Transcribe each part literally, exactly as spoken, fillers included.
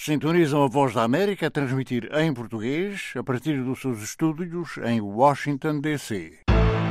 Sintonizam a Voz da América a transmitir em português a partir dos seus estúdios em Washington, D C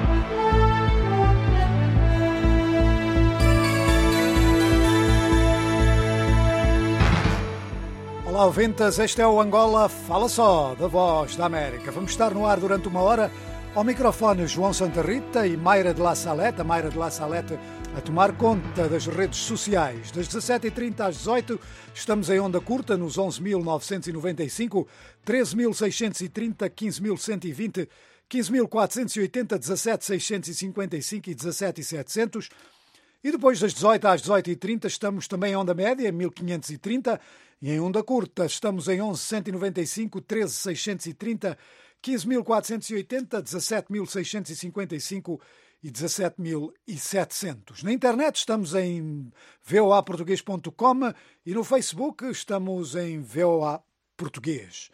Olá, ouvintes, este é o Angola Fala Só, da Voz da América. Vamos estar no ar durante uma hora. Ao microfone João Santa Rita e Mayra de La Salete, a Mayra de La Salete a tomar conta das redes sociais. Das dezassete e trinta às dezoito, estamos em onda curta nos onze mil novecentos e noventa e cinco, treze mil seiscentos e trinta, quinze mil cento e vinte, quinze mil quatrocentos e oitenta, dezassete mil seiscentos e cinquenta e cinco e dezassete mil e setecentos. E depois das dezoito às dezoito e trinta estamos também em onda média, mil quinhentos e trinta, e em onda curta estamos em onze mil cento e noventa e cinco, treze mil seiscentos e trinta, quinze mil quatrocentos e oitenta, dezassete mil seiscentos e cinquenta e cinco e dezassete mil e setecentos. Na internet estamos em v o a português ponto com e no Facebook estamos em V O A Português.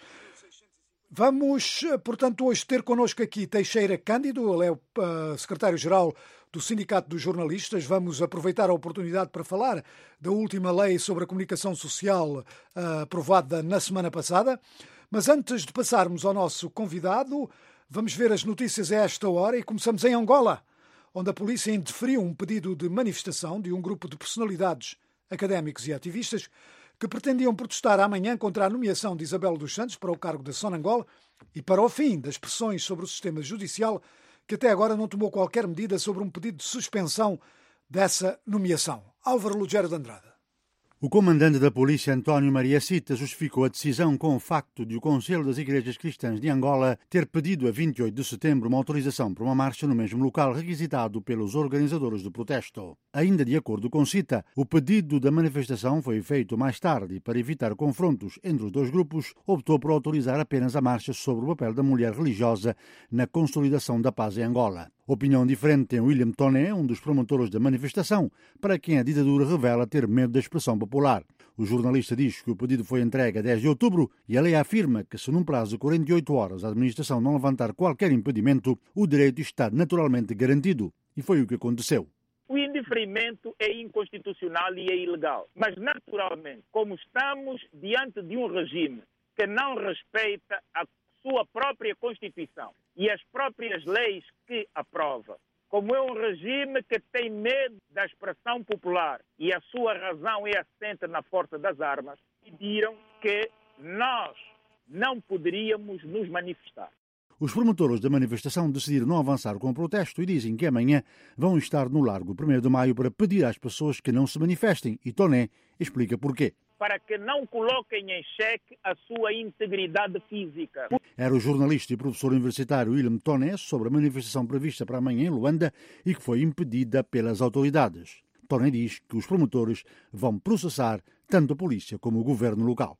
Vamos, portanto, hoje ter connosco aqui Teixeira Cândido, ele é o uh, secretário-geral do Sindicato dos Jornalistas. Vamos aproveitar a oportunidade para falar da última lei sobre a comunicação social uh, aprovada na semana passada. Mas antes de passarmos ao nosso convidado, vamos ver as notícias a esta hora e começamos em Angola, onde a polícia indeferiu um pedido de manifestação de um grupo de personalidades, académicos e ativistas que pretendiam protestar amanhã contra a nomeação de Isabel dos Santos para o cargo de Sonangol e para o fim das pressões sobre o sistema judicial, que até agora não tomou qualquer medida sobre um pedido de suspensão dessa nomeação. Álvaro Lugero de Andrade. O comandante da polícia, António Maria Cita, justificou a decisão com o facto de o Conselho das Igrejas Cristãs de Angola ter pedido a vinte e oito de setembro uma autorização para uma marcha no mesmo local requisitado pelos organizadores do protesto. Ainda de acordo com Cita, o pedido da manifestação foi feito mais tarde e, para evitar confrontos entre os dois grupos, optou por autorizar apenas a marcha sobre o papel da mulher religiosa na consolidação da paz em Angola. Opinião diferente tem William Toné, um dos promotores da manifestação, para quem a ditadura revela ter medo da expressão popular. O jornalista diz que o pedido foi entregue a dez de outubro e a lei afirma que, se num prazo de quarenta e oito horas a administração não levantar qualquer impedimento, o direito está naturalmente garantido. E foi o que aconteceu. O indeferimento é inconstitucional e é ilegal. Mas, naturalmente, como estamos diante de um regime que não respeita a sua própria Constituição e as próprias leis que aprova, como é um regime que tem medo da expressão popular e a sua razão é assente na força das armas, pediram que nós não poderíamos nos manifestar. Os promotores da manifestação decidiram não avançar com o protesto e dizem que amanhã vão estar no Largo primeiro de Maio para pedir às pessoas que não se manifestem. E Toné explica porquê. Para que não coloquem em xeque a sua integridade física. Era o jornalista e professor universitário William Toné sobre a manifestação prevista para amanhã em Luanda e que foi impedida pelas autoridades. Toné diz que os promotores vão processar tanto a polícia como o governo local.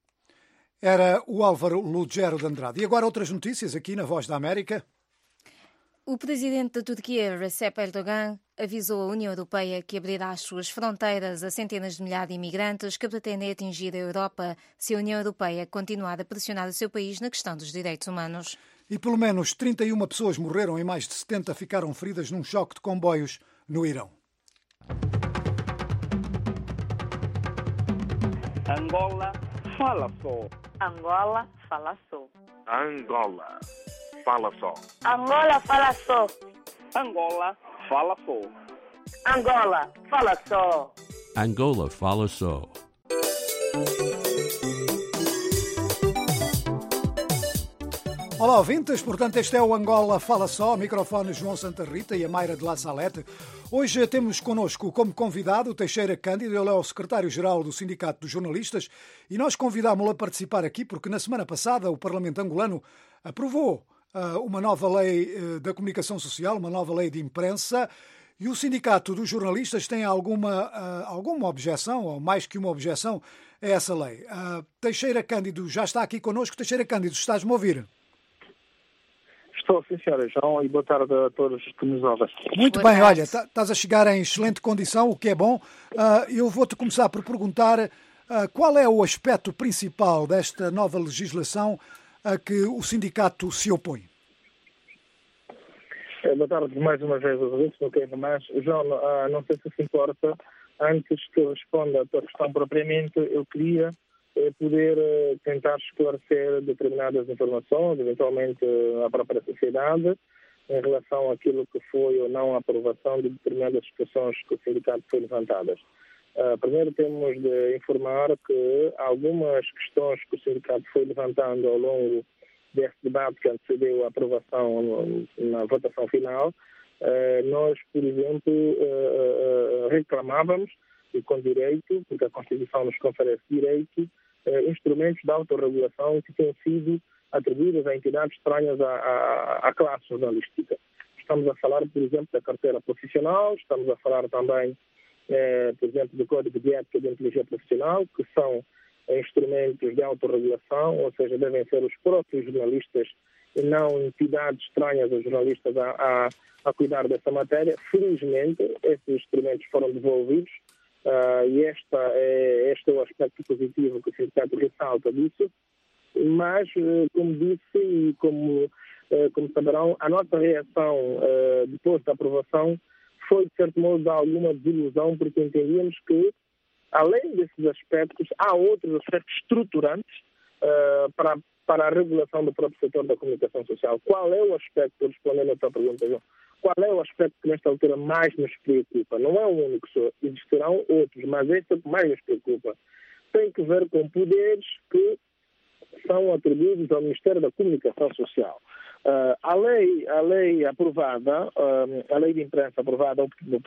Era o Álvaro Lugero de Andrade. E agora outras notícias aqui na Voz da América. O presidente da Turquia, Recep Erdogan, avisou a União Europeia que abrirá as suas fronteiras a centenas de milhares de imigrantes que pretendem atingir a Europa se a União Europeia continuar a pressionar o seu país na questão dos direitos humanos. E pelo menos trinta e uma pessoas morreram e mais de setenta ficaram feridas num choque de comboios no Irão. Angola fala só. Angola fala só. Angola fala só. Angola fala só. Angola fala só. Angola fala só. Angola fala só. Olá, ouvintes. Portanto, este é o Angola Fala Só. Microfone João Santa Rita e a Mayra de La Salete. Hoje temos connosco como convidado o Teixeira Cândido. Ele é o secretário-geral do Sindicato dos Jornalistas e nós convidámo-lo a participar aqui porque na semana passada o Parlamento angolano aprovou uh, uma nova lei uh, da comunicação social, uma nova lei de imprensa, e o Sindicato dos Jornalistas tem alguma, uh, alguma objeção, ou mais que uma objeção, a essa lei. Uh, Teixeira Cândido já está aqui connosco. Teixeira Cândido, estás-me a ouvir? Estou, sim, senhora João, e boa tarde a todos que nos ouvem. Muito boa bem, tarde. Olha, estás a chegar em excelente condição, o que é bom. Uh, eu vou-te começar por perguntar uh, qual é o aspecto principal desta nova legislação a que o sindicato se opõe. É, boa tarde mais uma vez aos ouvintes, não quero mais. João, uh, não sei se se importa, antes que eu responda a tua questão propriamente, eu queria é poder uh, tentar esclarecer determinadas informações, eventualmente uh, a própria sociedade, em relação àquilo que foi ou não a aprovação de determinadas situações que o sindicato foi levantadas. Uh, primeiro temos de informar que algumas questões que o sindicato foi levantando ao longo desse debate que antecedeu a aprovação no, na votação final, uh, nós, por exemplo, uh, uh, reclamávamos, e com direito, porque a Constituição nos confere direito, uh, instrumentos de autorregulação que têm sido atribuídos a entidades estranhas à, à, à classe jornalística. Estamos a falar, por exemplo, da carteira profissional, estamos a falar também, eh, por exemplo, do Código de Ética de Inteligência Profissional, que são eh, instrumentos de autorregulação, ou seja, devem ser os próprios jornalistas e não entidades estranhas aos jornalistas a, a, a cuidar dessa matéria. Felizmente, esses instrumentos foram devolvidos uh, e esta é, este é o aspecto positivo que o sindicato ressalta disso. Mas, como disse e como, como saberão, a nossa reação depois da aprovação foi, de certo modo, de alguma desilusão, porque entendíamos que, além desses aspectos, há outros aspectos estruturantes para, para a regulação do próprio setor da comunicação social. Qual é o aspecto, respondendo à sua pergunta, João, qual é o aspecto que nesta altura mais nos preocupa? Não é o único só, existirão outros, mas este é o que mais nos preocupa. Tem que ver com poderes que são atribuídos ao Ministério da Comunicação Social. Uh, a, lei, a lei aprovada, uh, a lei de imprensa aprovada,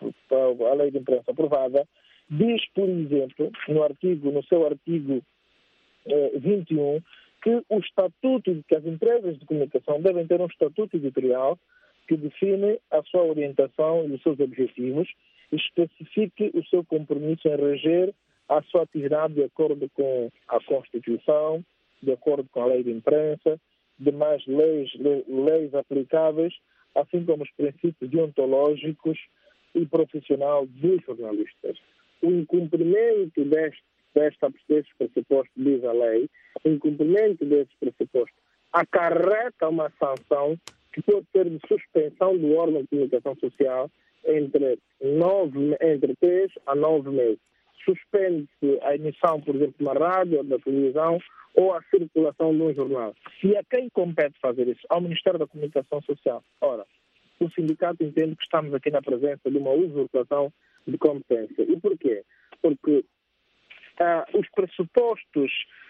a lei de imprensa aprovada, diz, por exemplo, no artigo, no seu artigo uh, vinte e um, que o estatuto, que as empresas de comunicação devem ter um estatuto editorial que define a sua orientação e os seus objetivos e especifique o seu compromisso em reger a sua atividade de acordo com a Constituição, de acordo com a lei de imprensa, demais leis, leis aplicáveis, assim como os princípios deontológicos e profissional dos jornalistas. O incumprimento deste, desta, destes pressupostos, diz a lei, o incumprimento destes pressupostos acarreta uma sanção que pode ser de suspensão do órgão de comunicação social entre, nove, entre três a nove meses. Suspende-se a emissão, por exemplo, de uma rádio ou da televisão, ou a circulação de um jornal. E a quem compete fazer isso? Ao Ministério da Comunicação Social. Ora, o sindicato entende que estamos aqui na presença de uma usurpação de competência. E porquê? Porque ah, os pressupostos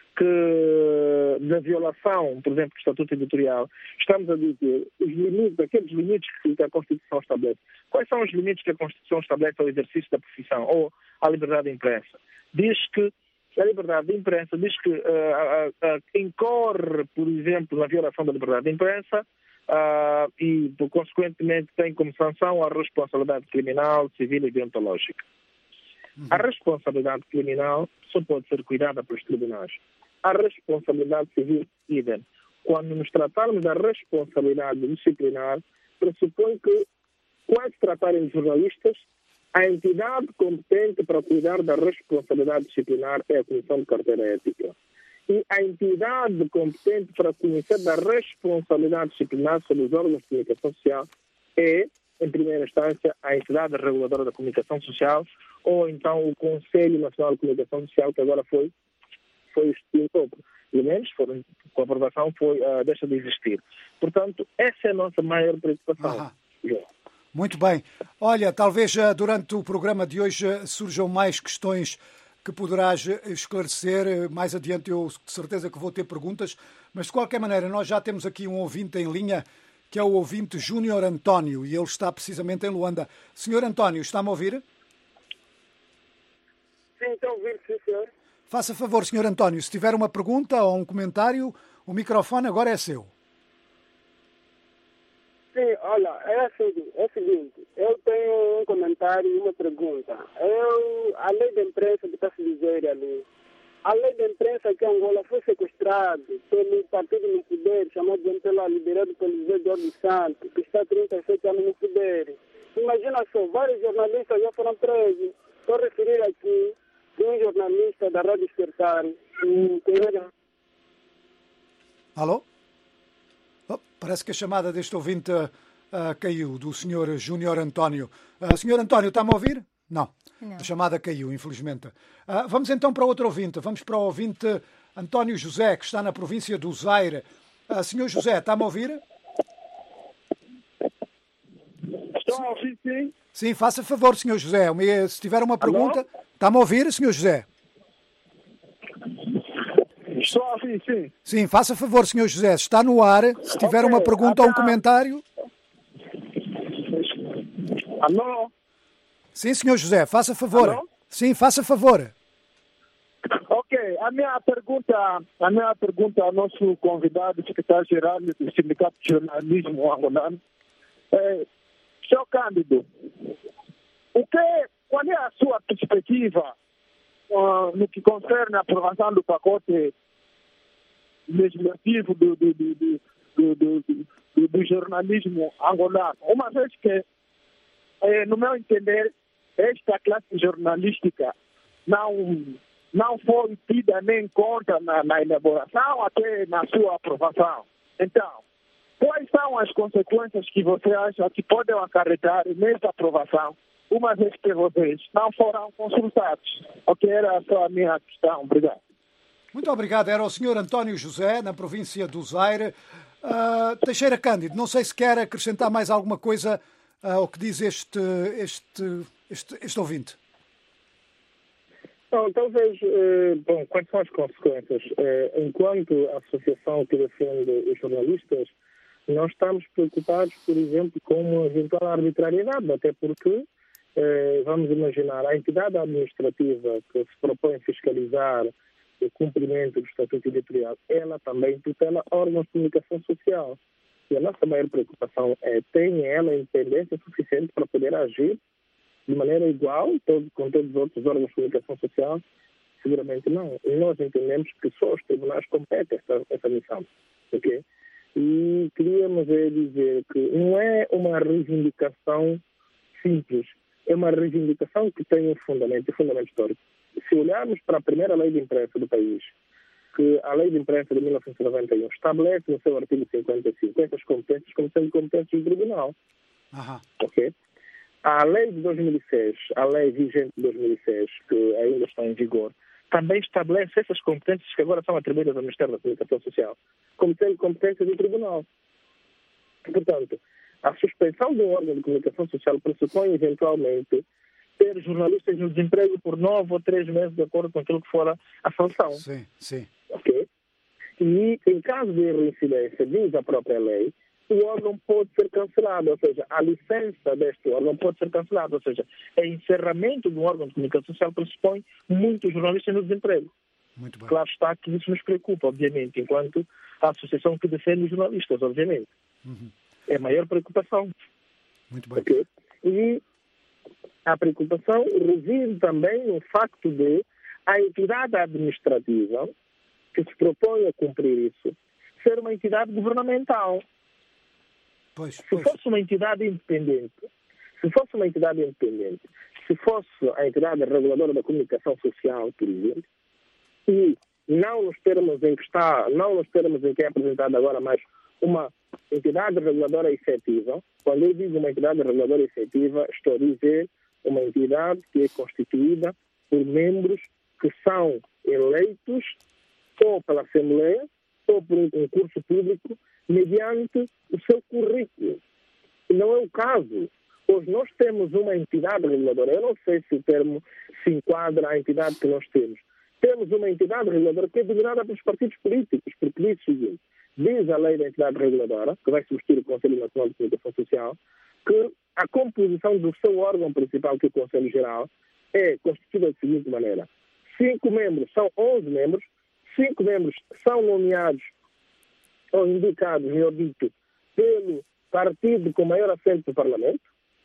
que, da violação, por exemplo, do Estatuto Editorial, estamos a dizer os limites, aqueles limites que a Constituição estabelece. Quais são os limites que a Constituição estabelece ao exercício da profissão ou à liberdade de imprensa? Diz que a liberdade de imprensa diz que uh, uh, uh, incorre, por exemplo, na violação da liberdade de imprensa uh, e, consequentemente, tem como sanção a responsabilidade criminal, civil e deontológica. Uhum. A responsabilidade criminal só pode ser cuidada pelos tribunais. A responsabilidade civil, idem. Quando nos tratarmos da responsabilidade disciplinar, pressupõe que, quando se tratarem de jornalistas, a entidade competente para cuidar da responsabilidade disciplinar é a Comissão de Carteira Ética. E a entidade competente para conhecer da responsabilidade disciplinar sobre os órgãos de comunicação social é, em primeira instância, a entidade reguladora da comunicação social ou então o Conselho Nacional de Comunicação Social, que agora foi, foi extinto, pelo menos foram, com a aprovação foi, uh, deixa de existir. Portanto, essa é a nossa maior preocupação. Muito bem. Olha, talvez durante o programa de hoje surjam mais questões que poderás esclarecer. Mais adiante eu de certeza que vou ter perguntas, mas de qualquer maneira nós já temos aqui um ouvinte em linha, que é o ouvinte Júnior António, e ele está precisamente em Luanda. Senhor António, está-me a ouvir? Sim, estou a ouvir, sim, senhor. Faça favor, senhor António, se tiver uma pergunta ou um comentário, o microfone agora é seu. Sim, olha, é, assim, é o seguinte, eu tenho um comentário e uma pergunta. Eu, a lei da imprensa que está se dizer ali, a lei da imprensa que Angola foi sequestrada pelo partido no poder, chamado de M P L A, liderado pelo José Eduardo Santos, que está há trinta e sete anos no poder. Imagina só, vários jornalistas já foram presos. Estou a referir aqui de um jornalista da Rádio Despertar. Alô? Oh, parece que a chamada deste ouvinte uh, caiu, do senhor Júnior António. Uh, senhor António, está-me a ouvir? Não. A chamada caiu, infelizmente. Uh, vamos então para outro ouvinte. Vamos para o ouvinte António José, que está na província do Zaire. Uh, senhor José, está-me a ouvir? Estou a ouvir, sim. Sim, faça favor, senhor José. Se tiver uma pergunta... Alô? Está-me a ouvir, senhor José? Estou a ouvir, sim. Sim, faça favor, senhor José. Está no ar. Se tiver okay. uma pergunta ou um comentário... Alô? Sim, senhor José, faça favor. Alô? Sim, faça favor. Ok, a minha pergunta, a minha pergunta ao nosso convidado, secretário-geral do Sindicato de Jornalismo angolano, é, senhor Cândido, o que, qual é a sua perspectiva uh, no que concerne a aprovação do pacote legislativo do, do, do, do, do, do, do, do jornalismo angolano? Uma vez que, eh, no meu entender, esta classe jornalística não, não foi tida nem em conta na, na elaboração até na sua aprovação. Então, quais são as consequências que você acha que podem acarretar nessa aprovação, uma vez que vocês não foram consultados? Ok, era só a minha questão. Obrigado. Muito obrigado. Era o senhor António José, na província do Zaire. Uh, Teixeira Cândido, não sei se quer acrescentar mais alguma coisa uh, ao que diz este, este, este, este ouvinte. Não, talvez, eh, bom, quais são as consequências? Eh, enquanto a associação que defende os jornalistas, nós estamos preocupados, por exemplo, com uma eventual arbitrariedade, até porque, eh, vamos imaginar, a entidade administrativa que se propõe fiscalizar o cumprimento do Estatuto Editorial, ela também tutela órgãos de comunicação social. E a nossa maior preocupação é, tem ela independência suficiente para poder agir de maneira igual todo, com todos os outros órgãos de comunicação social? Seguramente não. E nós entendemos que só os tribunais competem essa, essa missão. Okay? E queríamos é, dizer que não é uma reivindicação simples, é uma reivindicação que tem um fundamento, um fundamento histórico. Se olharmos para a primeira lei de imprensa do país, que a lei de imprensa de mil novecentos e noventa e um estabelece no seu artigo cinquenta e cinco essas competências como sendo competências do tribunal. Uhum. Okay? A lei de dois mil e seis, a lei vigente de dois mil e seis, que ainda está em vigor, também estabelece essas competências que agora são atribuídas ao Ministério da Comunicação Social, como sendo competências do tribunal. Portanto, a suspensão de um órgão de comunicação social pressupõe, eventualmente, ter jornalistas no desemprego por nove ou três meses, de acordo com aquilo que for a sanção. Sim, sim. Ok? E, em caso de reincidência, diz a própria lei, o órgão pode ser cancelado, ou seja, a licença deste órgão pode ser cancelada, ou seja, o encerramento de um órgão de comunicação social pressupõe muitos jornalistas no desemprego. Muito bem. Claro está que isso nos preocupa, obviamente, enquanto a associação que defende os jornalistas, obviamente. Uhum. É a maior preocupação. Muito bem. Okay? E a preocupação reside também no facto de a entidade administrativa que se propõe a cumprir isso ser uma entidade governamental. Pois, se pois. fosse uma entidade independente, se fosse uma entidade independente, se fosse a entidade reguladora da comunicação social, por exemplo, e não nos termos em que está, não nos termos em que é apresentada agora, mas uma entidade reguladora efetiva, quando eu digo uma entidade reguladora efetiva, estou a dizer uma entidade que é constituída por membros que são eleitos ou pela Assembleia ou por um concurso público mediante o seu currículo. E não é o caso. Hoje nós temos uma entidade reguladora. Eu não sei se o termo se enquadra à entidade que nós temos. Temos uma entidade reguladora que é dominada pelos partidos políticos, porque diz o seguinte, diz a lei da entidade reguladora, que vai substituir o Conselho Nacional de Comunicação Social, que a composição do seu órgão principal, que é o Conselho Geral, é constituída da seguinte maneira. Cinco membros são onze membros, cinco membros são nomeados ou indicados, melhor dito, pelo partido com maior assento do Parlamento,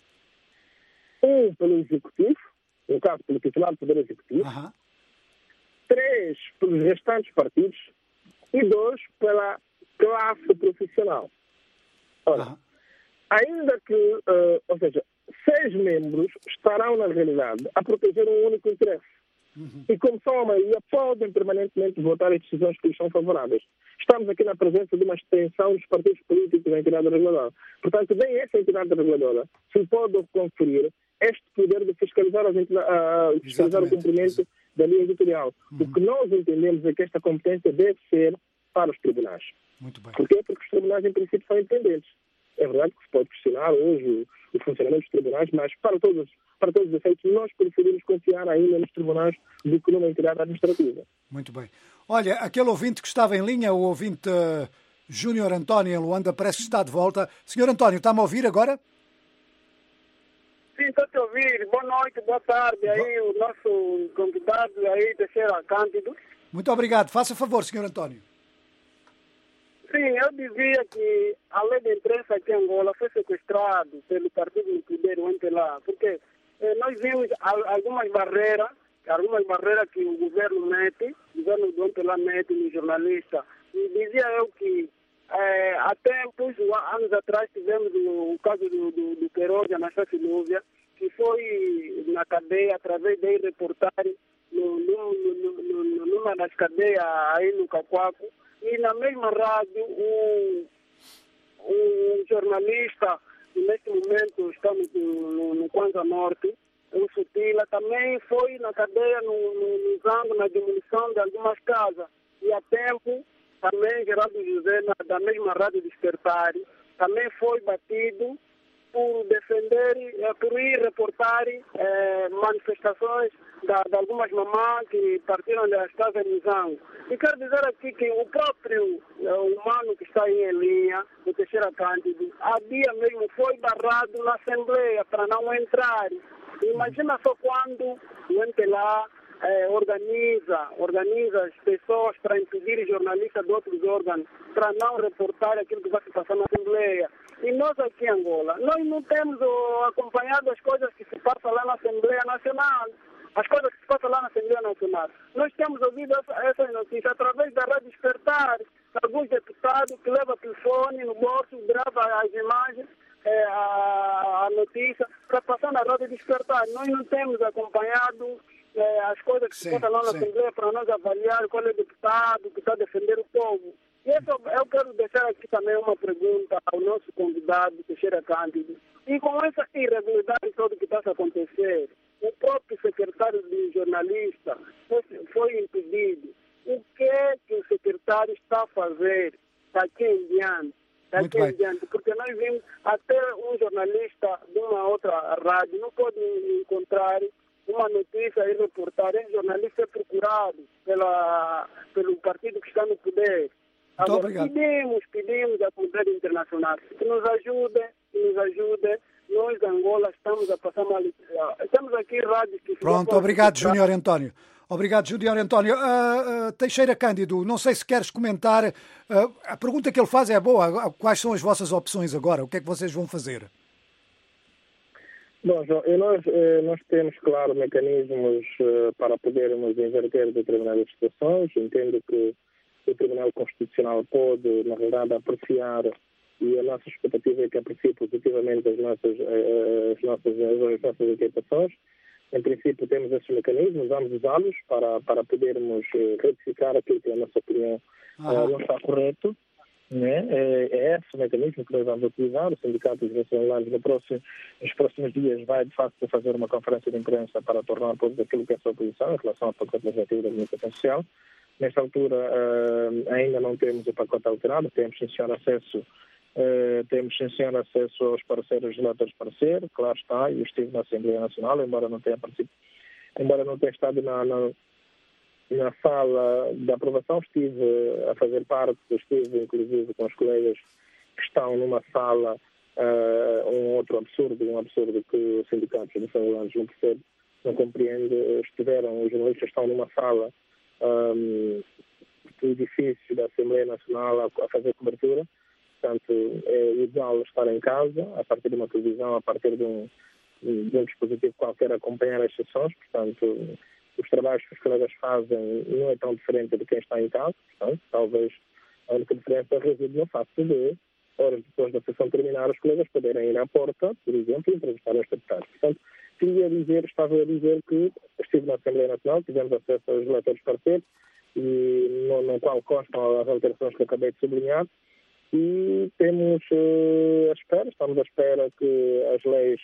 um pelo Executivo, no caso pelo titular do Poder Executivo, Uhum. três pelos restantes partidos e dois pela classe profissional. Ora, Uhum. ainda que, uh, ou seja, seis membros estarão, na realidade, a proteger um único interesse. Uhum. E como são a maioria, podem permanentemente votar em decisões que lhes são favoráveis. Estamos aqui na presença de uma extensão dos partidos políticos da entidade reguladora. Portanto, nem essa entidade reguladora se pode conferir este poder de fiscalizar, as, a, fiscalizar o cumprimento da linha editorial. Uhum. O que nós entendemos é que esta competência deve ser para os tribunais. Muito bem. Porquê? Porque os tribunais, em princípio, são independentes. É verdade que se pode questionar hoje o, o funcionamento dos tribunais, mas para todos, para todos os efeitos, nós preferimos confiar ainda nos tribunais do que numa entidade administrativa. Muito bem. Olha, aquele ouvinte que estava em linha, o ouvinte uh, Júnior António em Luanda, parece que está de volta. Senhor António, está-me a ouvir agora? Sim, estou a te ouvir. Boa noite, boa tarde. Aí o nosso convidado aí, Teixeira Cândido. Muito obrigado. Faça favor, senhor António. Sim, eu dizia que a lei de imprensa aqui em Angola foi sequestrado pelo partido no poder, o M P L A, porque eh, nós vimos algumas barreiras, algumas barreiras que o governo mete, o governo do M P L A mete no jornalista. E dizia eu que eh, há tempos, anos atrás, tivemos o, o caso do, do, do Queiroz, Anastácio Silúvia, que foi na cadeia através de reportagem no, no, no, no, numa das cadeias aí no Cacoaco. E na mesma rádio, um, um jornalista, que neste momento está no, no, no Kwanza Norte, o Sutila, também foi na cadeia, no, no, no Zango, na demolição de algumas casas. E há tempo, também Geraldo José, na, da mesma rádio Despertar, também foi batido por defender, eh, por ir reportar eh, manifestações da, de algumas mamães que partiram das casas de Zango. E quero dizer aqui que o próprio eh, humano que está aí em linha, o Teixeira Cândido, há dia mesmo foi barrado na Assembleia para não entrar. Imagina só quando o M P L A eh, organiza, organiza as pessoas para impedir jornalistas de outros órgãos para não reportar aquilo que vai se passar na Assembleia. E nós aqui em Angola, nós não temos oh, acompanhado as coisas que se passam lá na Assembleia Nacional. As coisas que se passam lá na Assembleia Nacional. Nós temos ouvido essa, essas notícias através da Rádio Despertar, alguns deputados que levam o telefone no bolso, gravam as imagens, é, a, a notícia, para passar na Rádio Despertar. Nós não temos acompanhado é, as coisas que sim, se passam lá na sim. Assembleia para nós avaliar qual é o deputado que está a defender o povo. E isso, eu quero deixar aqui também uma pergunta ao nosso convidado, Teixeira Cândido. E com essa irregularidade toda que está a acontecer, o próprio secretário de jornalista foi, foi impedido. O que é que o secretário está a fazer daqui em diante? Daqui em diante? Porque nós vimos até um jornalista de uma outra rádio não pode encontrar uma notícia e reportar. Esse jornalista é procurado pela, pelo partido que está no poder. Agora, pedimos, pedimos à comunidade internacional que nos ajude, que nos ajude. Nós, de Angola, estamos a passar mal. Estamos aqui em rádio. Que Pronto, obrigado, Júnior António. Obrigado, Júnior António. Uh, uh, Teixeira Cândido, não sei se queres comentar. Uh, a pergunta que ele faz é boa. Quais são as vossas opções agora? O que é que vocês vão fazer? Bom, João, nós, nós temos, claro, mecanismos para podermos inverter determinadas situações. Entendo que o Tribunal Constitucional pode, na realidade, apreciar, e a nossa expectativa é que aprecie positivamente as nossas, as nossas, as nossas inquietações. Em princípio, temos esses mecanismos, vamos usá-los para, para podermos retificar aquilo que, na nossa opinião, ah. não está correto. Né? É, é esse o mecanismo que nós vamos utilizar. O Sindicato dos Nacionais, no próximo, nos próximos dias, vai, de facto, fazer uma conferência de imprensa para tornar público aquilo que é a sua posição em relação ao pacote legislativo da comunicação social. Nesta altura, uh, ainda não temos o pacote alterado, temos, sim, senhor, acesso, uh, temos, sim, senhor, acesso aos parceiros relatores de parecer, claro está, eu estive na Assembleia Nacional, embora não tenha participado, embora não tenha estado na, na, na sala de aprovação, estive a fazer parte, estive, inclusive, com os colegas que estão numa sala, uh, um outro absurdo, um absurdo que os sindicatos nacionais não percebem, não compreendem, estiveram, os jornalistas estão numa sala Um, do edifício da Assembleia Nacional a, a fazer cobertura. Portanto, é ideal estar em casa, a partir de uma televisão, a partir de um, de um dispositivo qualquer, acompanhar as sessões. Portanto, os trabalhos que os colegas fazem não é tão diferente de quem está em casa. Portanto, talvez a única diferença reside no facto de, horas depois da sessão terminar, os colegas poderem ir à porta, por exemplo, e entrevistar os deputados. Portanto, queria dizer, estava a dizer que estive na Assembleia Nacional, tivemos acesso aos relatores de parecer, e no, no qual constam as alterações que acabei de sublinhar, e temos uh, à espera, estamos à espera que as leis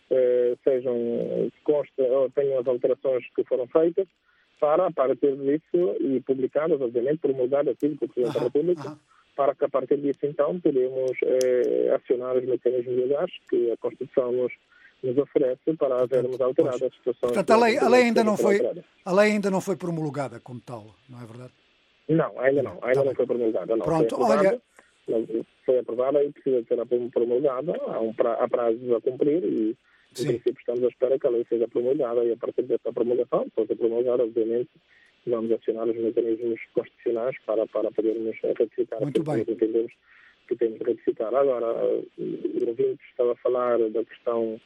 eh, sejam, consta, ou tenham as alterações que foram feitas, para, a partir disso, e publicadas, obviamente, promulgadas aqui pelo Presidente da República, para que a partir disso, então, podemos eh, acionar os mecanismos legais que a Constituição nos, nos oferece para havermos alterado as situações. Portanto, a lei, a lei ainda não foi, a lei ainda não foi promulgada como tal, não é verdade? Não, ainda não. Ainda tá não foi promulgada. Não. Pronto, foi aprovada, olha... Foi aprovada e precisa ser promulgada. Há, um pra, há prazos a cumprir e, em princípio, estamos à espera que a lei seja promulgada e, a partir dessa promulgação, depois de promulgada, obviamente, vamos acionar os mecanismos constitucionais para, para podermos ratificar. Muito bem. Entendemos que temos de ratificar. Agora, o ouvinte estava a falar da questão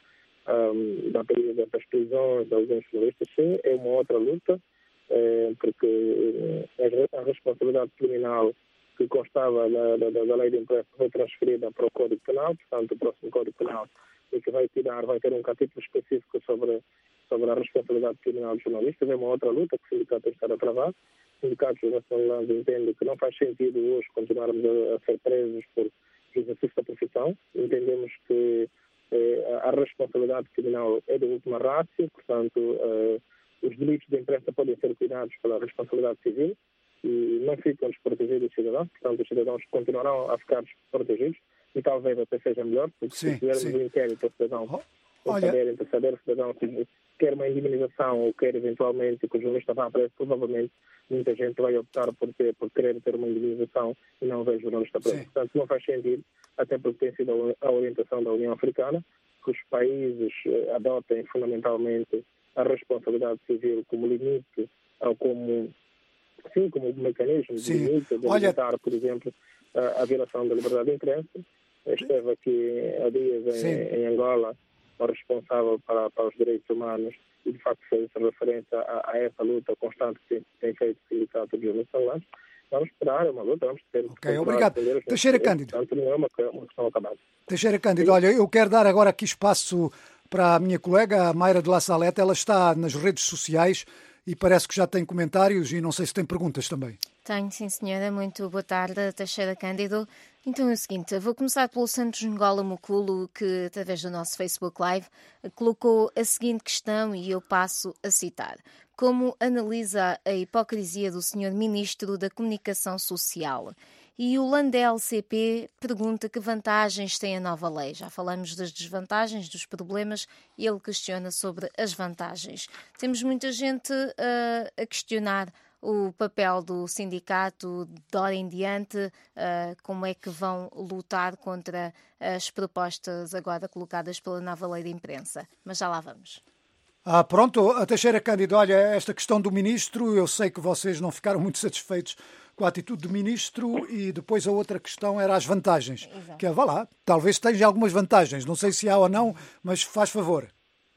um, da perda das prisões de alguns jornalistas. Sim, é uma outra luta, é, porque a responsabilidade criminal que constava da, da, da lei de imprensa foi transferida para o Código Penal, portanto, o próximo Código Penal é que vai tirar, vai ter um capítulo específico sobre sobre a responsabilidade criminal dos jornalistas. É uma outra luta que o sindicato tem estado a travar. Os sindicatos nacionais entendem que não faz sentido hoje continuarmos a, a ser presos por exercício da profissão. Entendemos que eh, a responsabilidade criminal é de última ratio, portanto, eh, os delitos de imprensa podem ser cuidados pela responsabilidade civil e não ficam desprotegidos os cidadãos, portanto, os cidadãos continuarão a ficar desprotegidos e talvez até seja melhor, porque sim, se fizermos um inquérito ao cidadão, Olha... saber, para saber se o cidadão quer uma indemnização ou quer eventualmente que o jornalista vá preso, provavelmente muita gente vai optar por, ter, por querer ter uma indemnização e não ver o jornalista preso. Sim. Portanto, não faz sentido, até porque tem sido a orientação da União Africana, que os países adotem fundamentalmente a responsabilidade civil como limite, ou como, sim, como mecanismo de limite, de Olha... limitar, por exemplo, a, a violação da liberdade de imprensa. Esteve aqui há dias em, em Angola o responsável para, para os direitos humanos e, de facto, fez referência a, a essa luta constante que tem, tem feito o Sindicato de Jornalistas Angolanos. Vamos esperar, é uma luta, vamos ter... Ok, obrigado. Teixeira Cândido. Portanto, não é uma, uma questão acabada. Teixeira Cândido, olha, eu quero dar agora aqui espaço para a minha colega, a Mayra de La Salette. Ela está nas redes sociais e parece que já tem comentários e não sei se tem perguntas também. Tenho, sim, senhora. Muito boa tarde, Teixeira Cândido. Então é o seguinte, vou começar pelo Santos Ngola Mukulo, que, através do nosso Facebook Live, colocou a seguinte questão e eu passo a citar. Como analisa a hipocrisia do senhor Ministro da Comunicação Social? E o Landel C P pergunta que vantagens tem a nova lei. Já falamos das desvantagens, dos problemas, e ele questiona sobre as vantagens. Temos muita gente uh, a questionar o papel do sindicato de hora em diante, uh, como é que vão lutar contra as propostas agora colocadas pela nova lei de imprensa. Mas já lá vamos. Ah, pronto, a Teixeira Cândido, olha, esta questão do ministro, eu sei que vocês não ficaram muito satisfeitos com a atitude do ministro e depois a outra questão era as vantagens. Exato. Que é, vá lá, talvez tenha algumas vantagens, não sei se há ou não, mas faz favor.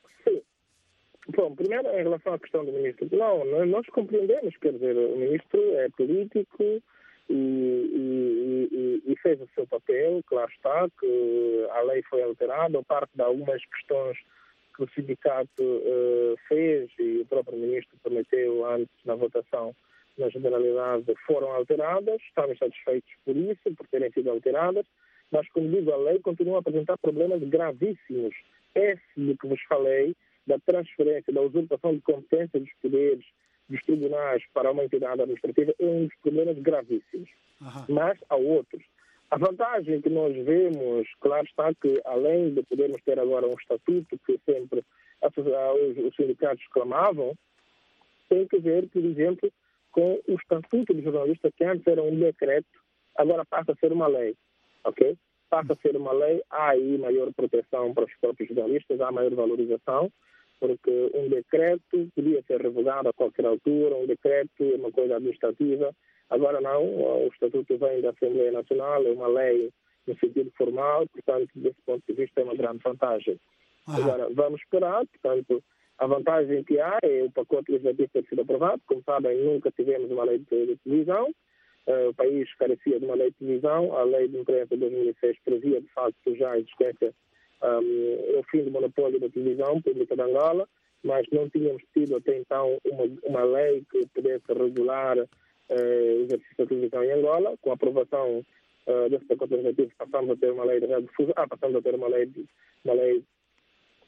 Bom, primeiro, em relação à questão do ministro, não, nós compreendemos, quer dizer, o ministro é político e, e, e, e fez o seu papel, claro está, que a lei foi alterada, parte de algumas questões que o sindicato uh, fez e o próprio ministro prometeu antes na votação, na generalidade, foram alteradas, estamos satisfeitos por isso, por terem sido alteradas, mas, como digo, a lei continua a apresentar problemas gravíssimos. Esse de que vos falei, da transferência, da usurpação de competência dos poderes dos tribunais para uma entidade administrativa é um dos problemas gravíssimos. Uhum. Mas há outros. A vantagem que nós vemos, claro está que, além de podermos ter agora um estatuto que sempre os sindicatos clamavam, tem que ver, por exemplo, com o estatuto do jornalista, que antes era um decreto, agora passa a ser uma lei. Ok? Passa a ser uma lei, há aí maior proteção para os próprios jornalistas, há maior valorização, porque um decreto podia ser revogado a qualquer altura, um decreto é uma coisa administrativa, agora não, o Estatuto vem da Assembleia Nacional, é uma lei no sentido formal, portanto, desse ponto de vista é uma grande vantagem. Uhum. Agora, vamos esperar, portanto, a vantagem que há é o pacote legislativo ter sido aprovado, como sabem, nunca tivemos uma lei de, de televisão, uh, o país carecia de uma lei de televisão, a lei de imprensa de dois mil e seis previa, de facto, já a existência Um, o fim do monopólio da televisão pública de Angola, mas não tínhamos tido até então uma, uma lei que pudesse regular uh, o exercício da televisão em Angola. Com a aprovação uh, desse pacote legislativo passamos a ter uma lei de radiodifusão, ah, passamos a ter uma lei, de, uma lei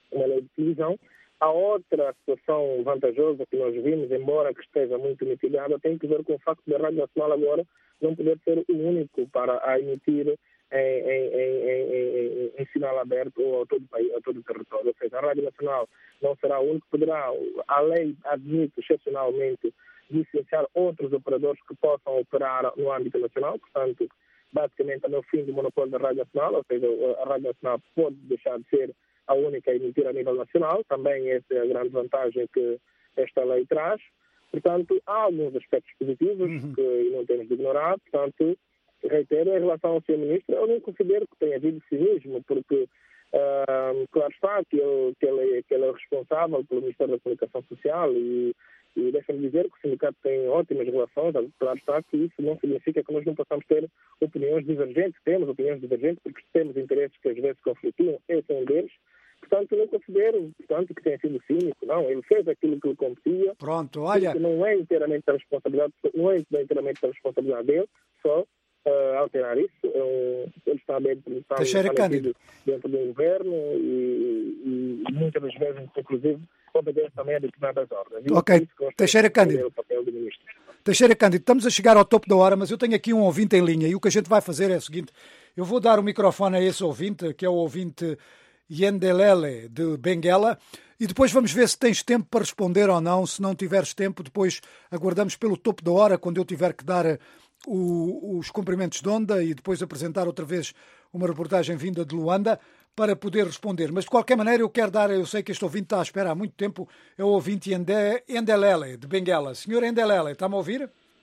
uma lei de televisão. A outra situação vantajosa que nós vimos, embora que esteja muito mitigada, tem que ver com o facto da Rádio Nacional agora não poder ser o único para a emitir em, em, em, em, em sinal aberto a todo o país, a todo o território. Ou seja, a Rádio Nacional não será o único, poderá, a lei admite excepcionalmente licenciar outros operadores que possam operar no âmbito nacional, portanto, basicamente é o fim do monopólio da Rádio Nacional, ou seja, a Rádio Nacional pode deixar de ser a única a emitir a nível nacional, também essa é a grande vantagem que esta lei traz. Portanto, há alguns aspectos positivos uhum. que não temos de ignorar, portanto, reitero, em relação ao senhor Ministro, eu não considero que tenha havido cinismo, porque, uh, claro está, que ele, que, ele, que ele é responsável pelo Ministério da Comunicação Social e, e deixa-me dizer que o sindicato tem ótimas relações, claro está que isso não significa que nós não possamos ter opiniões divergentes, temos opiniões divergentes porque temos interesses que às vezes conflituam, esse é um deles. Portanto, não considero, portanto, que tenha sido cínico, não. Ele fez aquilo que lhe competia. Pronto, olha... Não é inteiramente a responsabilidade, não é inteiramente a responsabilidade dele, só uh, alterar isso. Um, ele está dentro, está, está dentro, dentro do governo e, e muitas das vezes, inclusive, obedece também a determinadas ordens. E ok, Teixeira Cândido. O papel do ministro. Teixeira Cândido, estamos a chegar ao topo da hora, mas eu tenho aqui um ouvinte em linha e o que a gente vai fazer é o seguinte, eu vou dar o microfone a esse ouvinte, que é o ouvinte Yendelele, de Benguela, e depois vamos ver se tens tempo para responder ou não. Se não tiveres tempo, depois aguardamos pelo topo da hora, quando eu tiver que dar o, os cumprimentos de onda e depois apresentar outra vez uma reportagem vinda de Luanda para poder responder. Mas, de qualquer maneira, eu quero dar, eu sei que este ouvinte está à espera há muito tempo, é o ouvinte Yendelele, de Benguela. Senhor Yendelele, está-me a ouvir?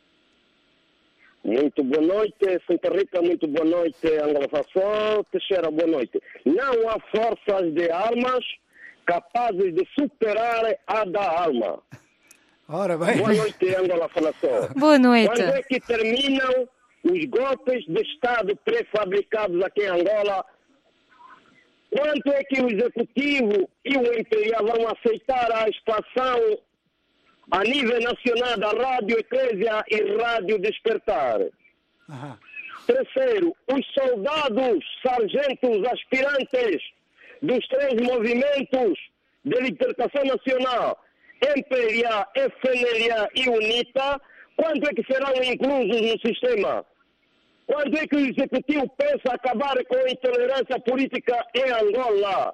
Muito boa noite, Santa Rita, muito boa noite, Angola Façol, Teixeira, boa noite. Não há forças de armas capazes de superar a da alma. Ora bem. Boa noite, Angola Façol. Boa noite. Quando é que terminam os golpes de Estado pré-fabricados aqui em Angola? Quanto é que o Executivo e o Imperial vão aceitar a expansão a nível nacional da Rádio Eclésia e Rádio Despertar? Uhum. Terceiro, os soldados, sargentos, aspirantes dos três movimentos de libertação nacional, M P L A, F N L A e UNITA, quando é que serão inclusos no sistema? Quando é que o Executivo pensa acabar com a intolerância política em Angola?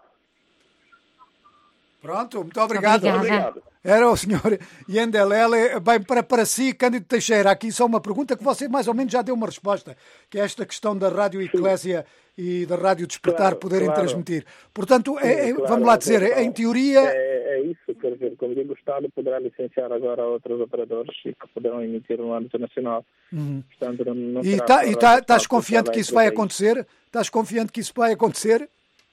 Pronto, muito obrigado. Obrigado. Era o senhor Yendelele. Bem, para, para si, Cândido Teixeira, aqui só uma pergunta que você mais ou menos já deu uma resposta, que é esta questão da Rádio Eclésia e da Rádio Despertar claro, poderem claro. transmitir. Portanto, Sim, é, claro, vamos lá dizer, é, em teoria... É, é isso, quer dizer, como digo, o Estado poderá licenciar agora outros operadores e que poderão emitir no âmbito nacional. Uhum. Portanto, não, não e tá, e tá, estás confiante que isso vai acontecer? Estás confiante que isso vai acontecer?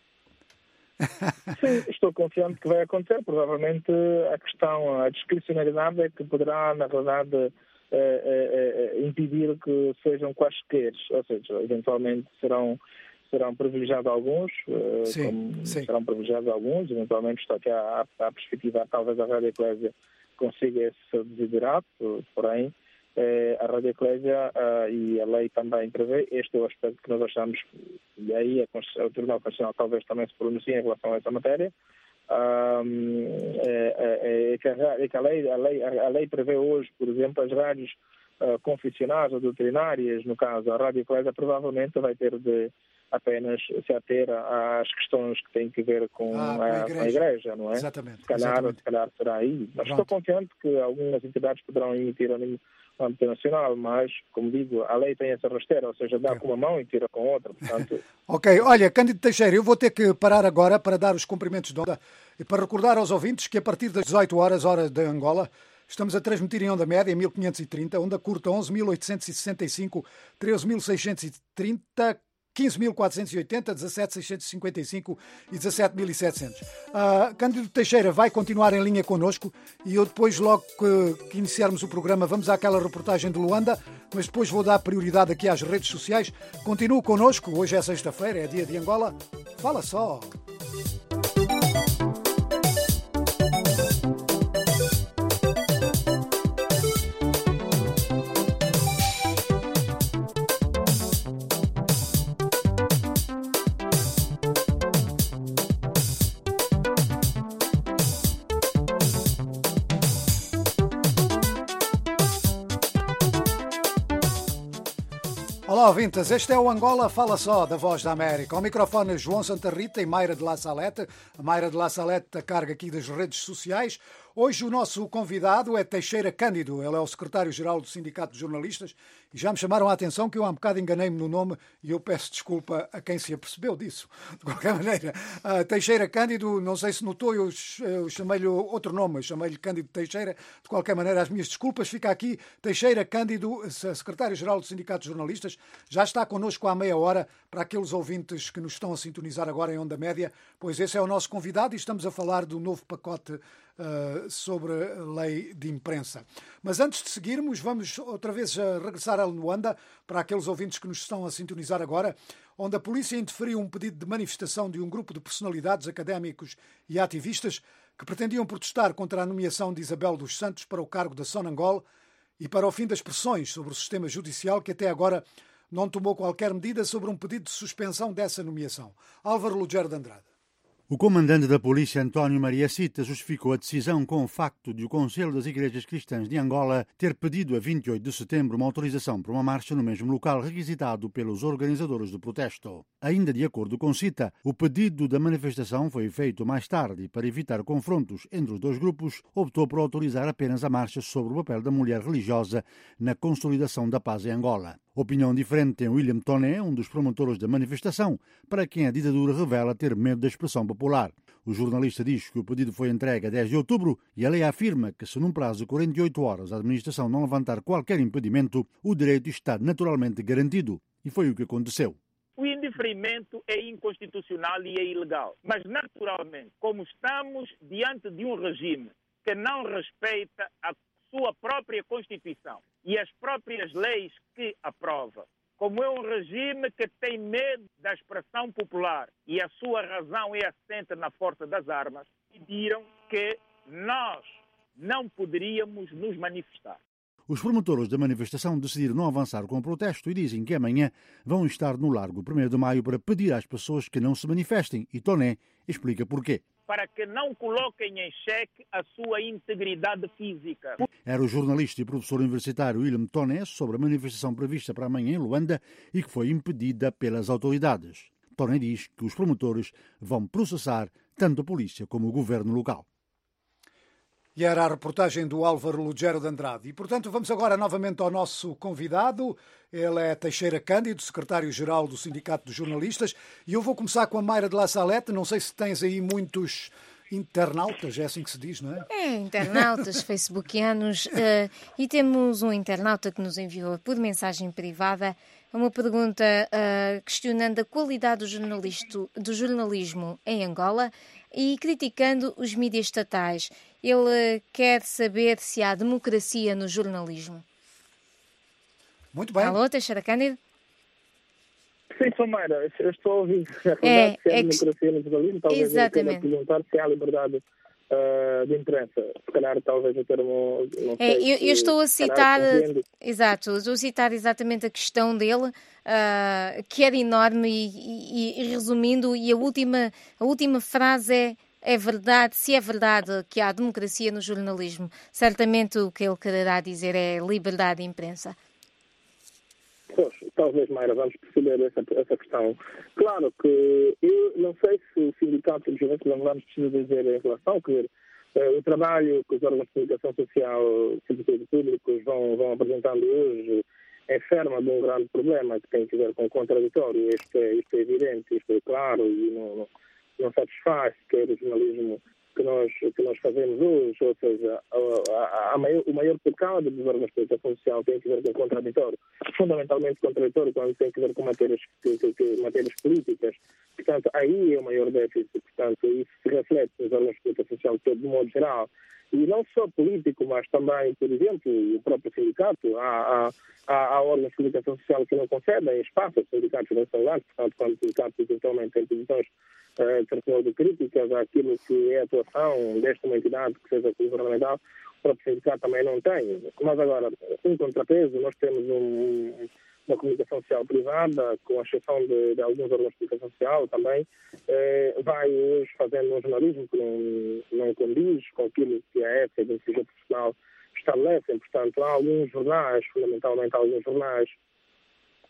Sim, estou confiante que vai acontecer. Provavelmente a questão, a discricionalidade é que poderá, na verdade, eh, eh, eh, impedir que sejam quaisquer, ou seja, eventualmente serão, serão privilegiados alguns, eh, sim, como sim. serão privilegiados alguns, eventualmente está aqui a, a, a perspectiva, talvez a Rádio Eclésia consiga esse desiderato, porém, a Rádio Eclésia uh, e a lei também prevê, este é o aspecto que nós achamos, e aí a, o Tribunal Constitucional talvez também se pronuncie em relação a essa matéria, um, é, é, é que, a, é que a, lei, a, lei, a lei prevê hoje, por exemplo, as rádios uh, confessionais ou doutrinárias, no caso a Rádio Eclésia provavelmente vai ter de apenas se ater às questões que têm que ver com, ah, a, a, igreja. com a igreja, não é? Exatamente. Se calhar, exatamente. Se calhar será aí. Mas Pronto. estou confiante que algumas entidades poderão emitir no âmbito nacional, mas, como digo, a lei tem essa rasteira, ou seja, dá okay. com uma mão e tira com outra, portanto... Ok, olha, Cândido Teixeira, eu vou ter que parar agora para dar os cumprimentos de onda e para recordar aos ouvintes que a partir das dezoito horas, hora de Angola, estamos a transmitir em onda média, mil quinhentos e trinta, onda curta onze mil oitocentos e sessenta e cinco, treze mil seiscentos e trinta, quinze mil quatrocentos e oitenta, dezassete mil seiscentos e cinquenta e cinco e dezassete mil e setecentos. Uh, Cândido Teixeira vai continuar em linha connosco e eu depois, logo que, que iniciarmos o programa, vamos àquela reportagem de Luanda, mas depois vou dar prioridade aqui às redes sociais. Continue connosco, hoje é sexta-feira, é dia de Angola. Fala só! Olá, ouvintes. Este é o Angola Fala Só, da Voz da América. Ao microfone João Santa Rita e Mayra de La Salete. A Mayra de La Salete a cargo aqui das redes sociais. Hoje o nosso convidado é Teixeira Cândido. Ele é o secretário-geral do Sindicato de Jornalistas e já me chamaram a atenção que eu há um bocado enganei-me no nome e eu peço desculpa a quem se apercebeu disso. De qualquer maneira, uh, Teixeira Cândido, não sei se notou, eu, eu chamei-lhe outro nome, chamei-lhe Cândido Teixeira. De qualquer maneira, as minhas desculpas. Fica aqui Teixeira Cândido, secretário-geral do Sindicato de Jornalistas. Já está connosco há meia hora para aqueles ouvintes que nos estão a sintonizar agora em onda média, pois esse é o nosso convidado e estamos a falar do novo pacote uh, sobre a lei de imprensa. Mas antes de seguirmos, vamos outra vez uh, regressar a Luanda para aqueles ouvintes que nos estão a sintonizar agora, onde a polícia interferiu um pedido de manifestação de um grupo de personalidades, académicos e ativistas que pretendiam protestar contra a nomeação de Isabel dos Santos para o cargo da Sonangol e para o fim das pressões sobre o sistema judicial que até agora não tomou qualquer medida sobre um pedido de suspensão dessa nomeação. Álvaro Lugero de Andrade. O comandante da polícia, António Maria Cita, justificou a decisão com o facto de o Conselho das Igrejas Cristãs de Angola ter pedido a vinte e oito de setembro uma autorização para uma marcha no mesmo local requisitado pelos organizadores do protesto. Ainda de acordo com Cita, o pedido da manifestação foi feito mais tarde e, para evitar confrontos entre os dois grupos, optou por autorizar apenas a marcha sobre o papel da mulher religiosa na consolidação da paz em Angola. Opinião diferente tem William Toné, um dos promotores da manifestação, para quem a ditadura revela ter medo da expressão popular. O jornalista diz que o pedido foi entregue a dez de outubro e a lei afirma que, se num prazo de quarenta e oito horas a administração não levantar qualquer impedimento, o direito está naturalmente garantido. E foi o que aconteceu. O indeferimento é inconstitucional e é ilegal. Mas, naturalmente, como estamos diante de um regime que não respeita a sua própria Constituição e as próprias leis que aprova, como é um regime que tem medo da expressão popular e a sua razão é assente na força das armas, pediram que nós não poderíamos nos manifestar. Os promotores da manifestação decidiram não avançar com o protesto e dizem que amanhã vão estar no Largo primeiro de Maio para pedir às pessoas que não se manifestem. E Toné explica porquê. Para que não coloquem em xeque a sua integridade física. Era o jornalista e professor universitário William Toné sobre a manifestação prevista para amanhã em Luanda e que foi impedida pelas autoridades. Toné diz que os promotores vão processar tanto a polícia como o governo local. E era a reportagem do Álvaro Lugero de Andrade. E, portanto, vamos agora novamente ao nosso convidado. Ele é Teixeira Cândido, secretário-geral do Sindicato dos Jornalistas. E eu vou começar com a Mayra de La Salete. Não sei se tens aí muitos internautas, é assim que se diz, não é? É, internautas, facebookianos. Uh, e temos um internauta que nos enviou por mensagem privada uma pergunta uh, questionando a qualidade do, do jornalismo em Angola e criticando os mídias estatais. Ele quer saber se há democracia no jornalismo. Muito bem. Alô, Teixeira Cândido? Sim, Someira, eu estou a ouvir. É, se há é democracia no jornalismo, talvez exatamente. eu queira perguntar se há liberdade uh, de imprensa. Se calhar, talvez o termo... Não é, sei eu, se, eu estou a citar... Calhar, exato, estou a citar exatamente a questão dele, uh, que era enorme e, e, e resumindo, e a última, a última frase é É verdade, se é verdade que há democracia no jornalismo, certamente o que ele quererá dizer é liberdade de imprensa. Pois, talvez, Mayra, vamos perceber essa, essa questão. Claro que eu não sei se o Sindicato de Jornalistas angolanos precisa dizer em relação, quer dizer, eh, o trabalho que os órgãos de comunicação social, serviços públicos vão, vão apresentando hoje é ferma de um grande problema que tem a ver com o contraditório. Isto é, isto é evidente, isto é claro e não... não não satisfaz quer o jornalismo que nós, que nós fazemos hoje, ou seja, a, a, a maior, o maior pecado dos órgãos de comunicação social tem que ver com o contraditório, fundamentalmente contraditório quando tem que ver com matérias, que, que, que, matérias políticas. Portanto, aí é o maior déficit, portanto, isso se reflete nos órgãos de comunicação social de modo geral. E não só político, mas também, por exemplo, o próprio sindicato. Há, há, há órgãos de comunicação social que não concedem espaço aos sindicatos nacionais, portanto, quando o sindicato eventualmente tem posições uh, de críticas àquilo que é a atuação desta uma entidade que seja governamental, o próprio sindicato também não tem. Mas agora, em contrapeso, nós temos um, uma comunicação social privada, com a exceção de, de alguns órgãos de comunicação social também, eh, vai hoje fazendo um jornalismo que não, não condiz com aquilo que a ética de ensino profissional estabelecem. Portanto, há alguns jornais, fundamentalmente há alguns jornais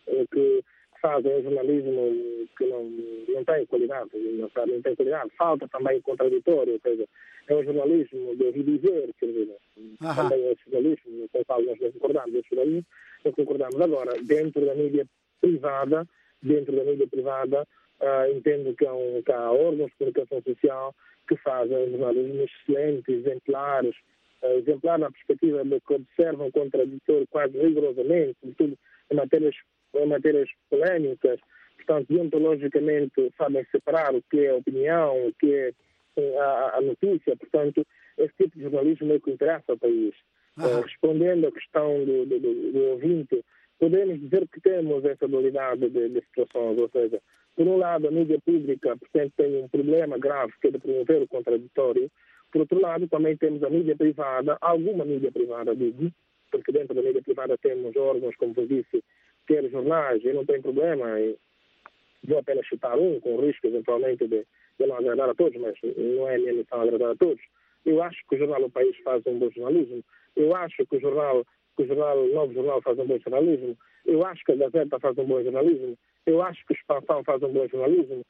que fazem um jornalismo que não, não tem qualidade, não, sabe, não tem qualidade, falta também contraditório, ou seja, é um jornalismo de dizer, quer dizer, Aham. também é jornalismo, com o qual nós não concordamos, esse jornalismo, não concordamos. Agora, dentro da mídia privada, dentro da mídia privada, uh, entendo que há, um, que há órgãos de comunicação social que fazem um jornalismo excelente, exemplares, uh, exemplar na perspectiva de que observam o contraditório quase rigorosamente, sobretudo em matérias, em matérias polémicas, portanto, deontologicamente sabem separar o que é a opinião, o que é a, a notícia, portanto, esse tipo de jornalismo é o que interessa ao país. Uh, respondendo à questão do, do, do, do ouvinte, podemos dizer que temos essa dualidade de, de situações, ou seja, por um lado a mídia pública, portanto, tem um problema grave que é de promover o contraditório, por outro lado também temos a mídia privada, alguma mídia privada, digo, porque dentro da mídia privada temos órgãos, como vos disse, ter jornais, e não tem problema, e vou apenas citar um, com o risco eventualmente de, de não agradar a todos, mas não é a minha missão agradar a todos. Eu acho que o jornal O País faz um bom jornalismo, eu acho que o jornal, que o jornal o Novo Jornal faz um bom jornalismo, eu acho que a Gazeta faz um bom jornalismo, eu acho que o Expansão faz um bom jornalismo.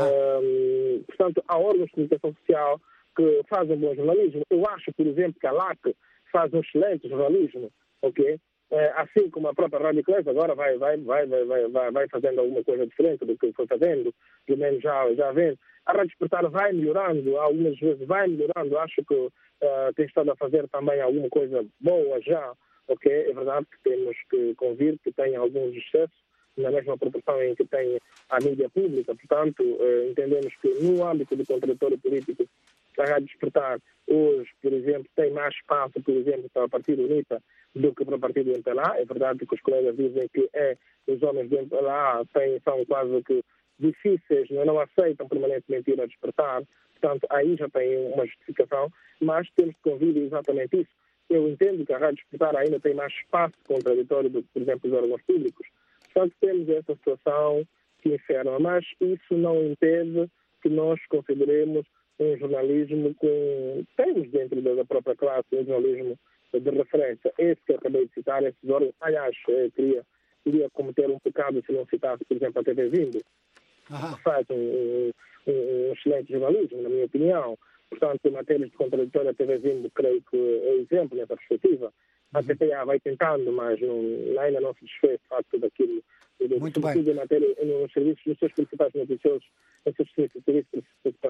Um, portanto, há órgãos de comunicação social que fazem um bom jornalismo. Eu acho, por exemplo, que a L A C faz um excelente jornalismo, ok? É, assim como a própria Rádio Eclésia agora vai, vai, vai, vai, vai, vai fazendo alguma coisa diferente do que foi fazendo, pelo menos já, já vendo. A Rádio Despertar vai melhorando, algumas vezes vai melhorando, acho que uh, tem estado a fazer também alguma coisa boa já, ok? É verdade que temos que convir que tem alguns excessos, na mesma proporção em que tem a mídia pública, portanto, uh, entendemos que no âmbito do contraditório político, a Rádio Despertar hoje, por exemplo, tem mais espaço, por exemplo, para o Partido UNITA do que para o Partido M P L A. É verdade que os colegas dizem que é, os homens do M P L A têm, são quase que difíceis, não, não aceitam permanentemente ir a Despertar, portanto, aí já tem uma justificação, mas temos que convir exatamente isso. Eu entendo que a Rádio Despertar ainda tem mais espaço contraditório do que, por exemplo, os órgãos públicos. Portanto, temos essa situação que inferna, mas isso não impede que nós consideremos um jornalismo com... Temos dentro da própria classe um jornalismo de referência. Esse que eu acabei de citar, esses órgãos, aliás, eu queria, queria cometer um pecado se não citasse, por exemplo, a T V Vindo, que faz um, um, um excelente jornalismo, na minha opinião. Portanto, em matérias de contraditório, a T V Vindo, creio que é exemplo nessa perspectiva. A T P A vai tentando, mas não, ainda não se desfez, de facto, daquilo. Muito bem. Em matéria, nos serviços, nos seus principais noticiosos, nos seus serviços,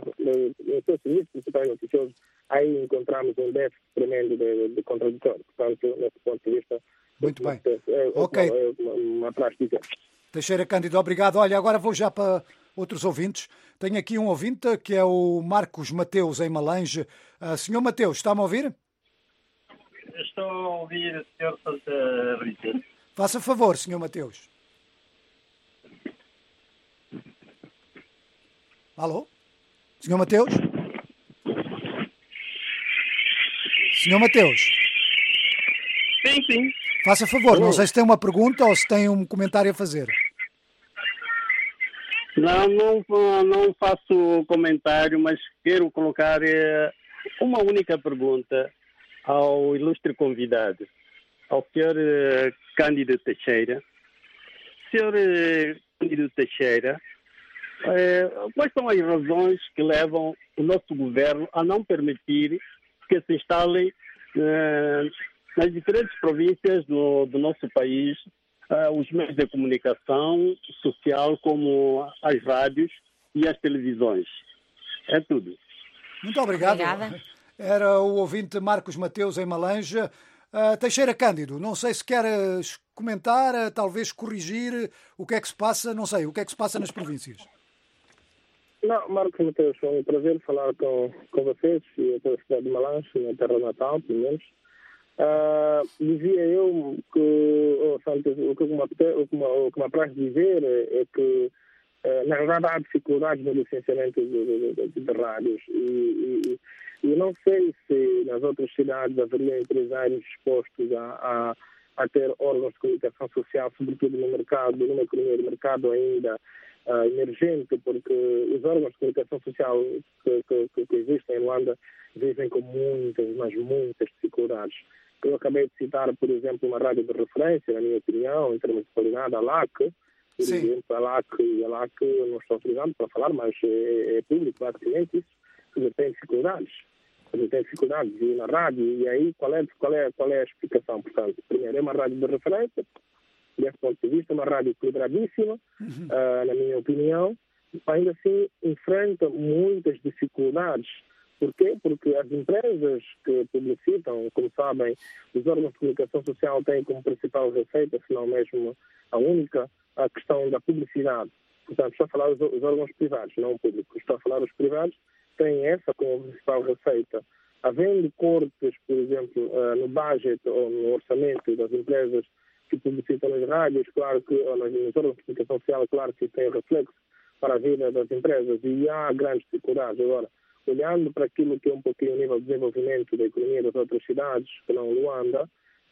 nos seus serviços principais noticiosos, aí encontramos um déficit tremendo de, de contraditório. Portanto, nesse ponto de vista, muito bem. É, ok. É uma, uma praxe de exemplo. Teixeira Cândido, obrigado. Olha, agora vou já para outros ouvintes. Tenho aqui um ouvinte que é o Marcos Mateus, em Malange. Uh, senhor Mateus, está-me a ouvir? Estou a ouvir, senhor Santa Rita. Faça favor, senhor Mateus. Alô? senhor Mateus? senhor Mateus? Sim, sim. Faça favor, não sei se tem uma pergunta ou se tem um comentário a fazer. Não, não, não faço comentário, mas quero colocar eh, uma única pergunta ao ilustre convidado, ao senhor eh, Cândido Teixeira. senhor eh, Cândido Teixeira, eh, quais são as razões que levam o nosso governo a não permitir que se instalem eh, nas diferentes províncias do, do nosso país uh, os meios de comunicação social, como as rádios e as televisões? É tudo. Muito obrigado. Obrigada. Era o ouvinte Marcos Mateus, em Malange. Uh, Teixeira Cândido, não sei se queres comentar, uh, talvez corrigir o que é que se passa, não sei, o que é que se passa nas províncias. Não, Marcos Mateus, foi um prazer falar com, com vocês e com a cidade de Malange, minha terra natal, pelo menos. Uh, dizia eu que oh, Santos, o que me, o que me, o que me apraz dizer é, é que uh, na verdade há dificuldades no licenciamento de, de, de, de rádios e, e, e não sei se nas outras cidades haveriam empresários dispostos a, a, a ter órgãos de comunicação social, sobretudo no mercado, numa economia de mercado ainda uh, emergente, porque os órgãos de comunicação social que, que, que existem em Luanda vivem com muitas, mas muitas dificuldades. Eu acabei de citar, por exemplo, uma rádio de referência, na minha opinião, em termos de qualidade, a L A C. Por Sim. exemplo, a L A C, a L A C, eu não estou autorizado para falar, mas é, é público, basicamente, isso, que tem dificuldades. Tem dificuldades de ir na rádio, e aí qual é, qual é, qual é a explicação? Portanto, primeiro, é uma rádio de referência, desse ponto de vista, uma rádio equilibradíssima, uhum. uh, na minha opinião, ainda assim enfrenta muitas dificuldades. Porquê? Porque as empresas que publicitam, como sabem, os órgãos de comunicação social têm como principal receita, se não mesmo a única, a questão da publicidade. Portanto, estou a falar os, os órgãos privados, não o público. Estou a falar os privados, têm essa como principal receita. Havendo cortes, por exemplo, uh, no budget ou no orçamento das empresas que publicitam nas rádios, claro que, ou nas, nos órgãos de comunicação social, claro que tem reflexo para a vida das empresas e há grandes dificuldades. Agora, olhando para aquilo que é um pouquinho o nível de desenvolvimento da economia das outras cidades, que não Luanda,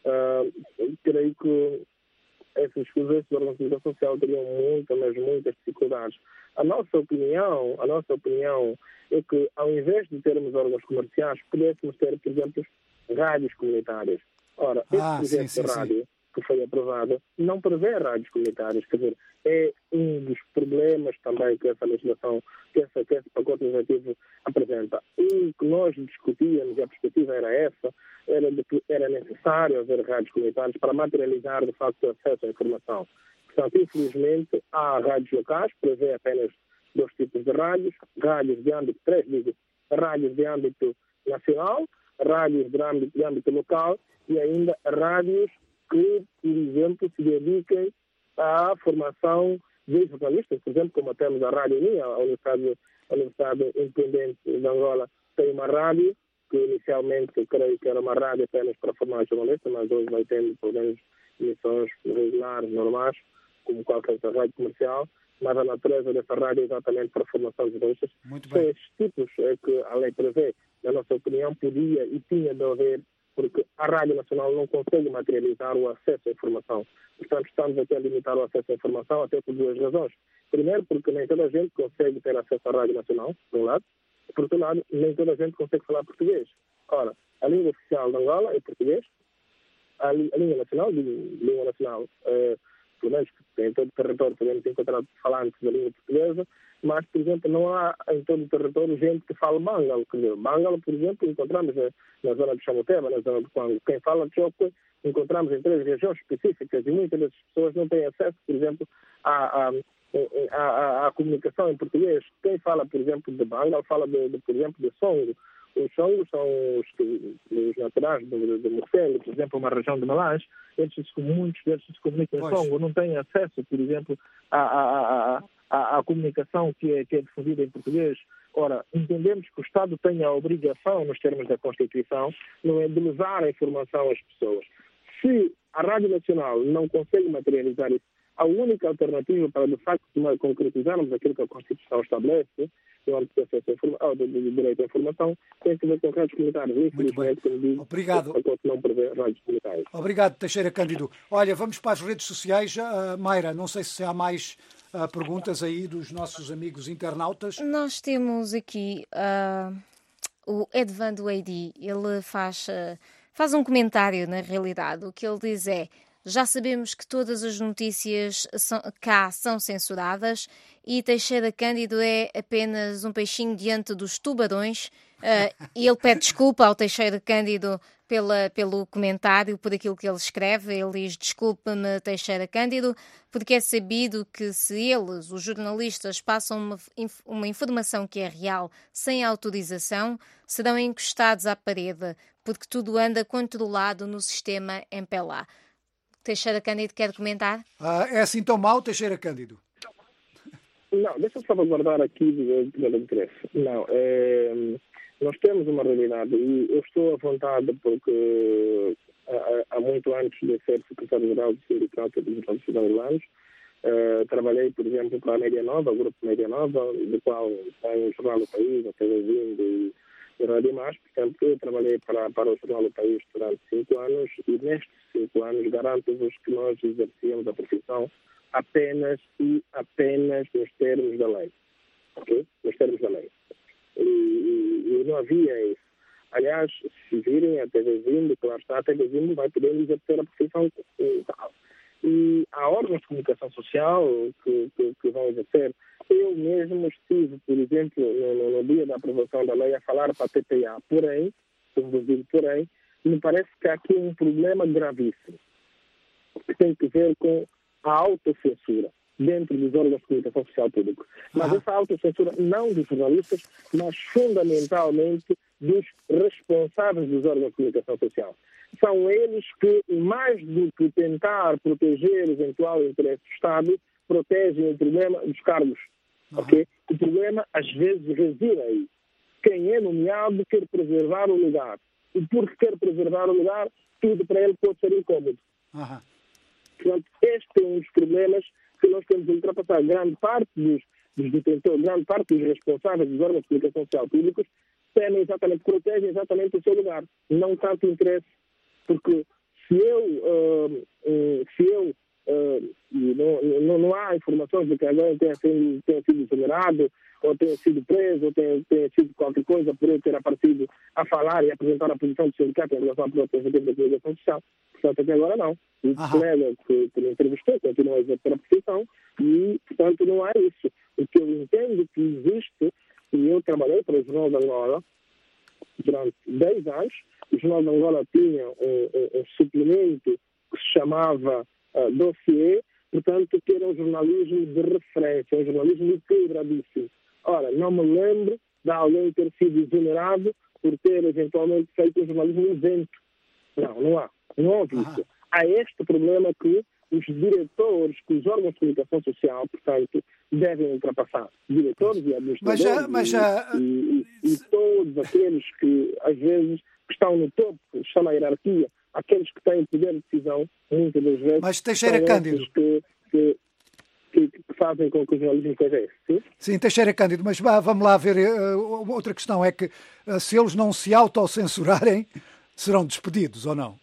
uh, creio que esses, esses órgãos de comunicação social teriam muitas, mas muitas dificuldades. A nossa opinião, a nossa opinião é que, ao invés de termos órgãos comerciais, pudéssemos ter, por exemplo, rádios comunitárias. Ora, esse ah, projeto sim, de sim, rádio sim. que foi aprovado não prevê rádios comunitárias, quer dizer, é um dos problemas também que essa legislação, que, essa, que esse pacote legislativo apresenta. O que nós discutíamos, e a perspectiva era essa, era de que era necessário haver rádios comunitárias para materializar, de facto, o acesso à informação. Portanto, infelizmente, há rádios locais, prevê apenas dois tipos de rádios, rádios de âmbito, três, digo, rádios de âmbito nacional, rádios de âmbito, de âmbito local e ainda rádios que, por exemplo, se dediquem à formação de jornalistas, por exemplo, como temos a Rádio Unia, a Universidade, a Universidade Independente de Angola tem uma rádio, que inicialmente eu creio que era uma rádio apenas para formar jornalistas, mas hoje vai tendo, pelo menos, emissões regulares, normais, como qualquer outra rádio comercial, mas a natureza dessa rádio é exatamente para a formação de jornalistas. Muito São bem. esses tipos é que a lei prevê, na nossa opinião, podia e tinha de haver, porque a Rádio Nacional não consegue materializar o acesso à informação. Portanto, estamos até a limitar o acesso à informação até por duas razões. Primeiro, porque nem toda a gente consegue ter acesso à Rádio Nacional, por um lado. E, por outro lado, nem toda a gente consegue falar português. Ora, a língua oficial de Angola é português. A, li- a língua nacional, digo, língua nacional, é, pelo menos em todo o território podemos encontrar falantes da língua portuguesa, mas, por exemplo, não há em todo o território gente que fala Bangalo. Quer dizer, Bangalo, por exemplo, encontramos na, na zona de Chamoteba, na zona de Kwango. Quem fala Chokwe, encontramos em três regiões específicas e muitas dessas pessoas não têm acesso, por exemplo, à, à, à, à comunicação em português. Quem fala, por exemplo, de Bangalo, fala, de, de, por exemplo, de Songo. Os Songos são os, os naturais de, de Morcelo, por exemplo, uma região de Malães. Estes, muitos deles se comunicam em Songo, não têm acesso, por exemplo, à, à, à, à, à comunicação que é, que é difundida em português. Ora, entendemos que o Estado tem a obrigação, nos termos da Constituição, não é de levar a informação às pessoas. Se a Rádio Nacional não consegue materializar isso, a única alternativa para, de facto, concretizarmos aquilo que a Constituição estabelece, no âmbito do acesso à informação, do, do direito à informação, tem que ver com rádios comunitárias. Infelizmente, como digo, obrigado. não prevê rádios comunitárias. Obrigado, Teixeira Cândido. Olha, vamos para as redes sociais. Uh, Mayra, não sei se há mais uh, perguntas aí dos nossos amigos internautas. Nós temos aqui uh, o Edvando Eidi. Ele faz, uh, faz um comentário, na realidade. O que ele diz é: já sabemos que todas as notícias são, cá são censuradas e Teixeira Cândido é apenas um peixinho diante dos tubarões. Uh, e ele pede desculpa ao Teixeira Cândido pela, pelo comentário, por aquilo que ele escreve. Ele diz: desculpa-me, Teixeira Cândido, porque é sabido que se eles, os jornalistas, passam uma, uma informação que é real sem autorização, serão encostados à parede, porque tudo anda controlado no sistema M P L A. Teixeira Cândido quer comentar? Ah, é assim tão mau, Teixeira Cândido? Não, deixa eu salvaguardar aqui de primeiro interesse. Não, é, nós temos uma realidade e eu estou à vontade porque há, há muito antes de ser secretário-geral do Sindicato dos Jornalistas Angolanos, uh, trabalhei, por exemplo, para a Média Nova, o Grupo Média Nova, do qual tem o Jornal do País, a T V Vindo e e Rádio Mais. Portanto, eu trabalhei para, para o Jornal do País durante cinco anos e nestes cinco anos garanto-vos que nós exercíamos a profissão apenas e apenas nos termos da lei. Ok? Nos termos da lei. E, e, e não havia isso. Aliás, se virem a T V Zimbo, claro está, a T V Zimbo vai poder exercer a profissão e tal. E há órgãos de comunicação social que, que, que vão exercer. Eu mesmo estive, por exemplo, no, no dia da aprovação da lei a falar para a T P A. Porém, porém, me parece que há aqui um problema gravíssimo que tem que ver com a autocensura dentro dos órgãos de comunicação social público. Mas essa autocensura não dos jornalistas, mas fundamentalmente dos responsáveis dos órgãos de comunicação social. São eles que, mais do que tentar proteger o eventual interesse do Estado, protegem o problema dos cargos. Uhum. Okay? O problema, às vezes, reside aí. Quem é nomeado quer preservar o lugar. E porque quer preservar o lugar, tudo para ele pode ser incômodo. Uhum. Portanto, este é um dos problemas que nós temos de ultrapassar. Grande parte dos, dos detentores, grande parte dos responsáveis dos órgãos de comunicação social públicos temem exatamente, protegem exatamente o seu lugar. Não tanto interesse. Porque se eu, uh, uh, se eu uh, não, não, não há informações de que alguém tenha sido, tenha sido exonerado, ou tenha sido preso, ou tenha, tenha sido qualquer coisa por ele ter aparecido a falar e apresentar a posição do sindicato em relação à proteção da comunicação social. Portanto, até agora não. O colega que, que me entrevistou continua a exercer a profissão e, portanto, não há isso. O que eu entendo que existe, e eu trabalhei para o Jornal de Angola durante dez anos, o Jornal de Angola tinha um, um, um suplemento que se chamava uh, dossiê, portanto, que era um jornalismo de referência, um jornalismo equilibradíssimo. Ora, não me lembro de alguém ter sido exonerado por ter eventualmente feito um jornalismo isento. Não, não há. Não houve isso. Há este problema que os diretores, que os órgãos de comunicação social, portanto, devem ultrapassar. Diretores e administradores mas já, mas já... E, e, e todos aqueles que, às vezes, estão no topo, estão na hierarquia, aqueles que têm poder de decisão, muitas das vezes, mas Teixeira Cândido que, que, que, que fazem com que o jornalismo seja esse. Sim? Sim, Teixeira Cândido, mas vamos lá ver, uh, outra questão é que uh, se eles não se autocensurarem, serão despedidos ou não?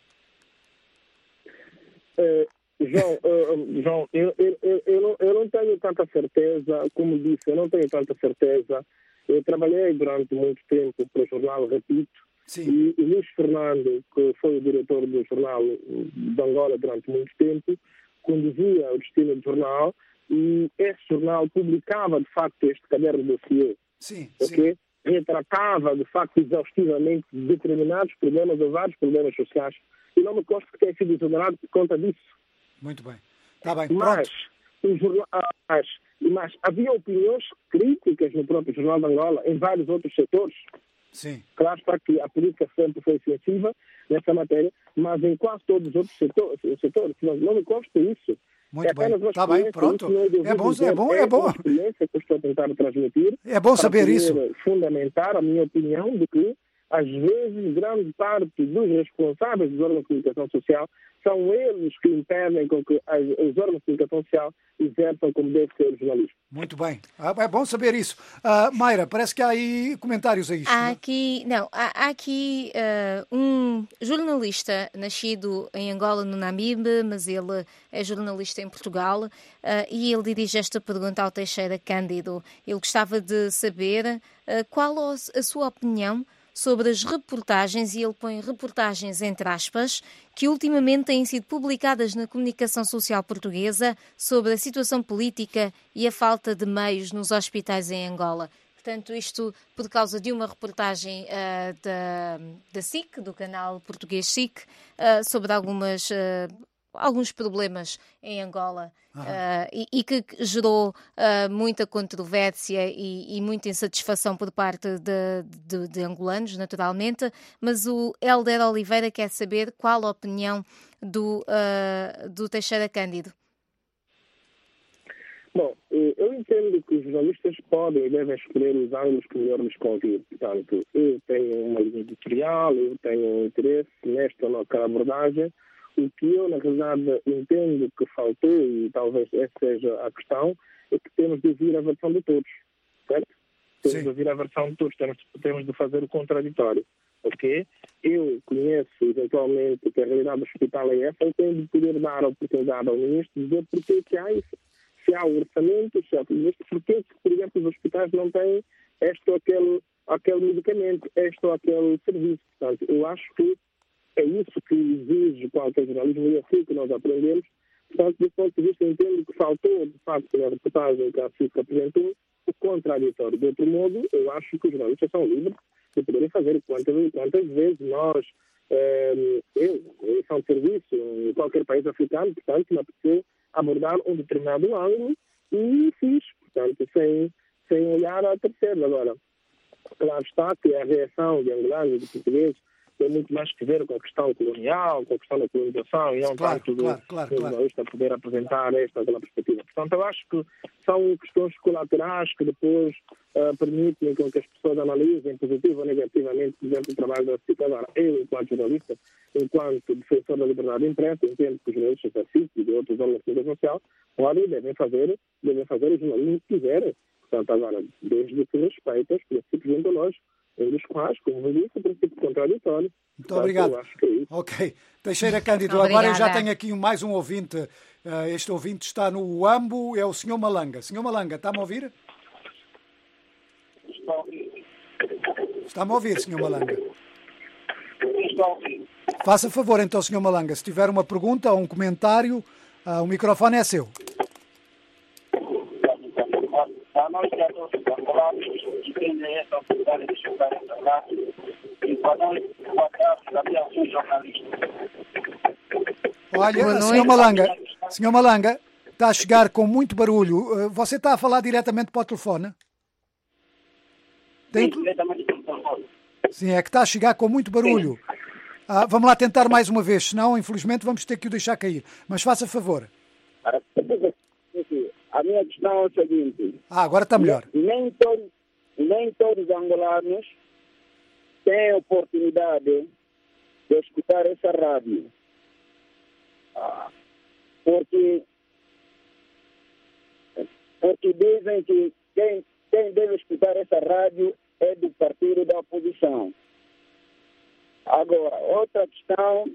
Uh, João, uh, João eu, eu, eu, eu, não, eu não tenho tanta certeza, como disse, eu não tenho tanta certeza. Eu trabalhei durante muito tempo para o jornal, repito, Sim. e o Luís Fernando, que foi o diretor do jornal de Angola durante muito tempo, conduzia o destino do jornal e esse jornal publicava, de facto, este caderno de dossiê. Sim, okay? sim. Retratava, de facto, exaustivamente determinados problemas ou vários problemas sociais. E não me consta que tenha sido exonerado por conta disso. Muito bem. Está bem, mas, pronto. o jornal, mas, mas havia opiniões críticas no próprio Jornal de Angola, em vários outros setores. Sim. Claro está que a política sempre foi sensível nessa matéria, mas em quase todos os outros setores, setores não, não me consta isso. Muito é bem, está bem, pronto. É bom, é bom, é bom. É experiência que eu estou a tentar transmitir. É bom saber isso. Fundamentar a minha opinião de que, às vezes, grande parte dos responsáveis dos órgãos de comunicação social são eles que impedem com que as, os órgãos de comunicação social exerçam como deve ser o jornalismo. Muito bem. É bom saber isso. Uh, Mayra, parece que há aí comentários a isto. Há aqui, não, há, há aqui uh, um jornalista nascido em Angola, no Namibe, mas ele é jornalista em Portugal, uh, e ele dirige esta pergunta ao Teixeira Cândido. Ele gostava de saber uh, qual a sua opinião sobre as reportagens, e ele põe reportagens entre aspas, que ultimamente têm sido publicadas na comunicação social portuguesa sobre a situação política e a falta de meios nos hospitais em Angola. Portanto, isto por causa de uma reportagem uh, da, da S I C, do canal português S I C, uh, sobre algumas... Uh, alguns problemas em Angola uh, e, e que gerou uh, muita controvérsia e, e muita insatisfação por parte de, de, de angolanos, naturalmente, mas o Hélder Oliveira quer saber qual a opinião do, uh, do Teixeira Cândido. Bom, eu entendo que os jornalistas podem e devem escolher os ângulos que melhor lhes convém. Portanto, eu tenho uma linha editorial, eu tenho um interesse nesta ou naquela abordagem. O que eu, na realidade, entendo que faltou, e talvez essa seja a questão, é que temos de ouvir a versão de todos, certo? Temos Sim. de ouvir a versão de todos, temos, temos de fazer o contraditório, ok? Eu conheço, eventualmente, que a realidade do hospital é essa, eu tenho de poder dar a oportunidade ao ministro de dizer porque que há isso. Se há o orçamento, se há tudo isso, porque que, por exemplo, os hospitais não têm este ou aquele aquele medicamento, este ou aquele serviço. Portanto, eu acho que é isso que exige qualquer jornalismo e é assim que nós aprendemos. Portanto, desse ponto de vista, eu entendo que faltou, de facto, na reportagem que a C I C apresentou, o contraditório. De outro modo, eu acho que os jornalistas são livres de poderem fazer quantas, quantas vezes nós, eh, eu, em missão de serviço, em qualquer país africano, portanto, me apeteceu abordar um determinado ângulo e fiz, portanto, sem, sem olhar a terceiros. Agora, claro está que a reação de angolanos e de portugueses tem muito mais que ver com a questão colonial, com a questão da colonização, e não claro, tanto claro, do, claro, do claro. jornalista poder apresentar esta ou aquela perspectiva. Portanto, eu acho que são questões colaterais que depois uh, permitem com que as pessoas analisem positivo ou negativamente, por exemplo, o trabalho da C I C. Agora, eu, enquanto jornalista, enquanto defensor da liberdade de imprensa, entendo que os jornalistas da C I C e de outros órgãos de comunicação social podem e devem fazer, devem fazer o jornalismo que quiserem. Portanto, agora, desde que respeitem os princípios ontológicos, um dos quais, como eu disse, o princípio contraditório. Muito Portanto, obrigado. eu acho que é isso. Ok. Teixeira Cândido, agora eu já tenho aqui mais um ouvinte. Uh, este ouvinte está no Uambo, é o senhor Malanga. senhor Malanga, está-me a ouvir? Estou a ouvir. Está-me a ouvir, senhor Malanga? Estou a ouvir. Faça favor, então, senhor Malanga, se tiver uma pergunta ou um comentário, uh, o microfone é seu. A nós que todos os angolanos que têm essa oportunidade de chegar a essa rádio e para nós, para trás, havia um jornalista. Olha, senhor Malanga, senhor Malanga, está a chegar com muito barulho. Você está a falar diretamente para o telefone? Tem... Sim, diretamente para o telefone. Sim, é que está a chegar com muito barulho. Ah, vamos lá tentar mais uma vez, senão, infelizmente, vamos ter que o deixar cair. Mas faça favor. A minha questão é o seguinte. Ah, agora está melhor. Nem todos, nem todos os angolanos têm a oportunidade de escutar essa rádio. Ah, porque, porque dizem que quem, quem deve escutar essa rádio é do partido da oposição. Agora, outra questão,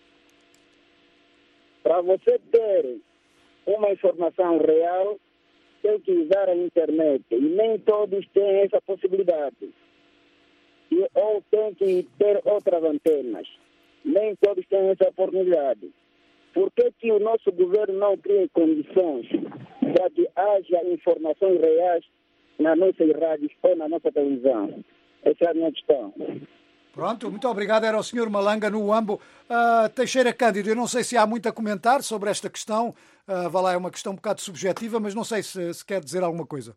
para você ter uma informação real, tem que usar a internet. E nem todos têm essa possibilidade. E, ou tem que ter outras antenas. Nem todos têm essa oportunidade. Por que que o nosso governo não cria condições para que haja informações reais nas nossas rádios ou na nossa televisão? Essa é a minha questão. Pronto, muito obrigado. Era o senhor Malanga no Uambo. Uh, Teixeira Cândido, eu não sei se há muito a comentar sobre esta questão. Uh, vá lá, é uma questão um bocado subjetiva, mas não sei se, se quer dizer alguma coisa.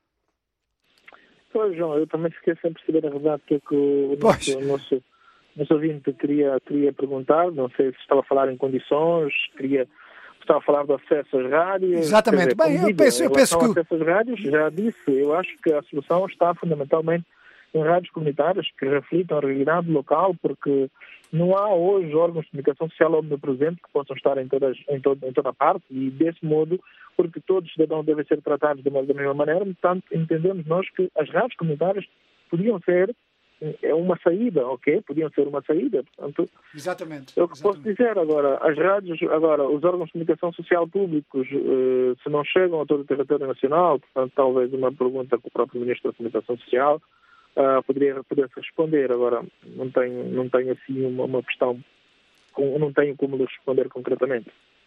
Pois, João, eu também fiquei sem perceber a verdade que, é que o nosso, o nosso, nosso ouvinte queria, queria perguntar. Não sei se estava a falar em condições, queria, estava a falar do acesso às rádios. Exatamente. Dizer, Bem, eu digo, penso, eu penso que... Em relação ao acesso às rádios, já disse, eu acho que a solução está fundamentalmente em rádios comunitárias que reflitam a realidade local, porque não há hoje órgãos de comunicação social omnipresentes que possam estar em, todas, em, todo, em toda parte, e desse modo, porque todos os cidadãos devem ser tratados da mesma maneira, portanto, entendemos nós que as rádios comunitárias podiam ser é uma saída, ok? Podiam ser uma saída, portanto... Exatamente. É o que exatamente. posso dizer agora. As rádios, agora, os órgãos de comunicação social públicos, eh, se não chegam a todo o território nacional, portanto, talvez uma pergunta que o próprio Ministro da Comunicação Social Uh, poderia, poderia responder. Agora, não tenho, não tenho assim uma, uma questão, com, não tenho como lhe responder concretamente.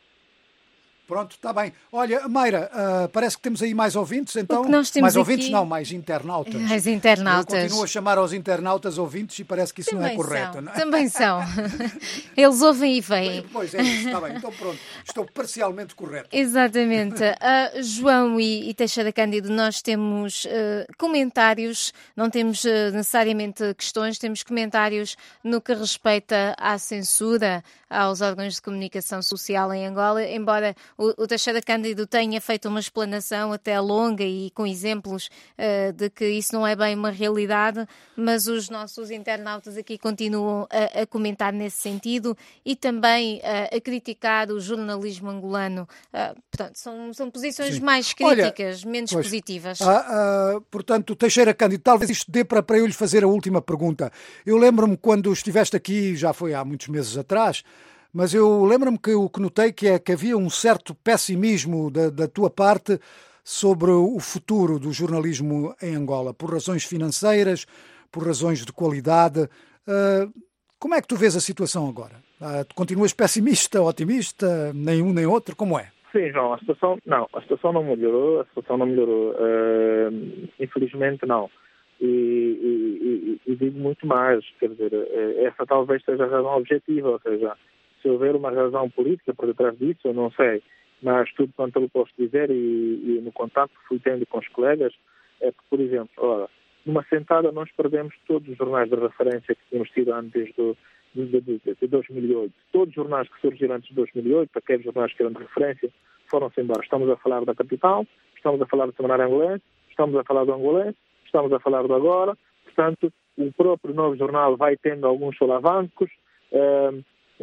Pronto, está bem. Olha, Mayra, uh, parece que temos aí mais ouvintes, então... Nós temos mais ouvintes aqui... não, mais internautas. Mais internautas. Eu continuo a chamar aos internautas ouvintes e parece que isso Também não é correto, são. não é? Também são. Eles ouvem e veem. Pois é, isso, está bem. Então pronto, estou parcialmente correto. Exatamente. Uh, João e, e Teixeira Cândido, nós temos uh, comentários, não temos uh, necessariamente questões, temos comentários no que respeita à censura aos órgãos de comunicação social em Angola, embora o, o Teixeira Cândido tenha feito uma explanação até longa e com exemplos uh, de que isso não é bem uma realidade, mas os nossos internautas aqui continuam a, a comentar nesse sentido e também uh, a criticar o jornalismo angolano. Uh, portanto, são, são posições Sim. mais críticas, Olha, menos pois, positivas. Ah, ah, portanto, Teixeira Cândido, talvez isto dê para, para eu lhe fazer a última pergunta. Eu lembro-me quando estiveste aqui, já foi há muitos meses atrás, mas eu lembro-me que o que notei que é que havia um certo pessimismo da, da tua parte sobre o futuro do jornalismo em Angola, por razões financeiras, por razões de qualidade. Uh, como é que tu vês a situação agora? Uh, tu continuas pessimista, otimista, nem um nem outro? Como é? Sim, João, a situação não, a situação não melhorou, a situação não melhorou. Uh, infelizmente não. E, e, e, e digo muito mais, quer dizer, essa talvez seja a razão objetiva, ou seja, se houver uma razão política por detrás disso, eu não sei, mas tudo quanto eu posso dizer e, e no contato que fui tendo com os colegas, é que, por exemplo, ora, numa sentada nós perdemos todos os jornais de referência que tínhamos tido antes do, de, de, de dois mil e oito. Todos os jornais que surgiram antes de dois mil e oito, aqueles jornais que eram de referência, foram-se embora. Estamos a falar da Capital, estamos a falar do Semanário Angolês, estamos a falar do Angolês, estamos a falar do Agora, portanto, o próprio novo jornal vai tendo alguns solavancos. Uh,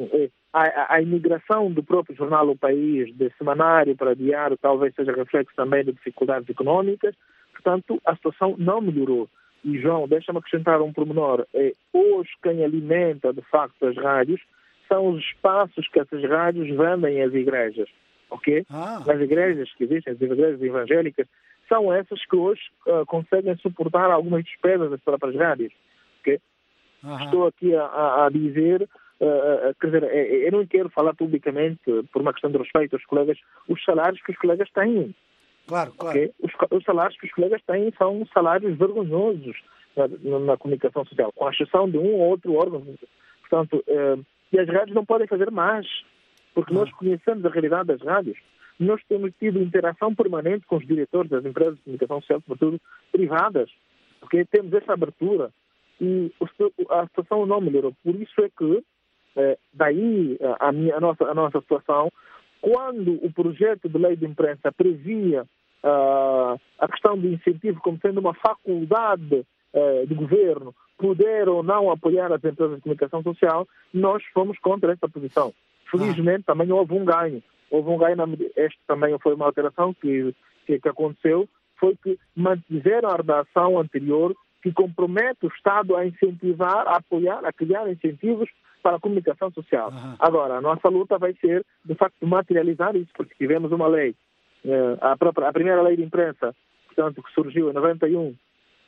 a, a imigração do próprio jornal O País, de semanário para diário, talvez seja reflexo também de dificuldades económicas. Portanto, a situação não melhorou. E, João, deixa-me acrescentar um pormenor. É, hoje, quem alimenta, de facto, as rádios são os espaços que essas rádios vendem às igrejas. Ok? Ah. As igrejas que existem, as igrejas evangélicas, são essas que hoje uh, conseguem suportar algumas despesas das próprias rádios. Okay? Estou aqui a, a, a dizer, uh, uh, quer dizer, eu não quero falar publicamente, por uma questão de respeito aos colegas, os salários que os colegas têm. Claro, claro. Okay? Os, os salários que os colegas têm são salários vergonhosos na, na comunicação social, com a exceção de um ou outro órgão. Portanto, uh, e as rádios não podem fazer mais, porque ah. nós conhecemos a realidade das rádios. Nós temos tido interação permanente com os diretores das empresas de comunicação social, sobretudo privadas, porque temos essa abertura e a situação não melhorou. Por isso é que, eh, daí a, minha, a, nossa, a nossa situação, quando o projeto de lei de imprensa previa uh, a questão do incentivo como sendo uma faculdade uh, do governo poder ou não apoiar as empresas de comunicação social, nós fomos contra essa posição. Felizmente ah. também houve um ganho. Houve um ganho, este também foi uma alteração que, que, que aconteceu, foi que mantiveram a redação anterior que compromete o Estado a incentivar, a apoiar, a criar incentivos para a comunicação social. Uhum. Agora, a nossa luta vai ser, de facto, materializar isso, porque tivemos uma lei, a, própria, a primeira lei de imprensa, portanto, que surgiu em noventa e um,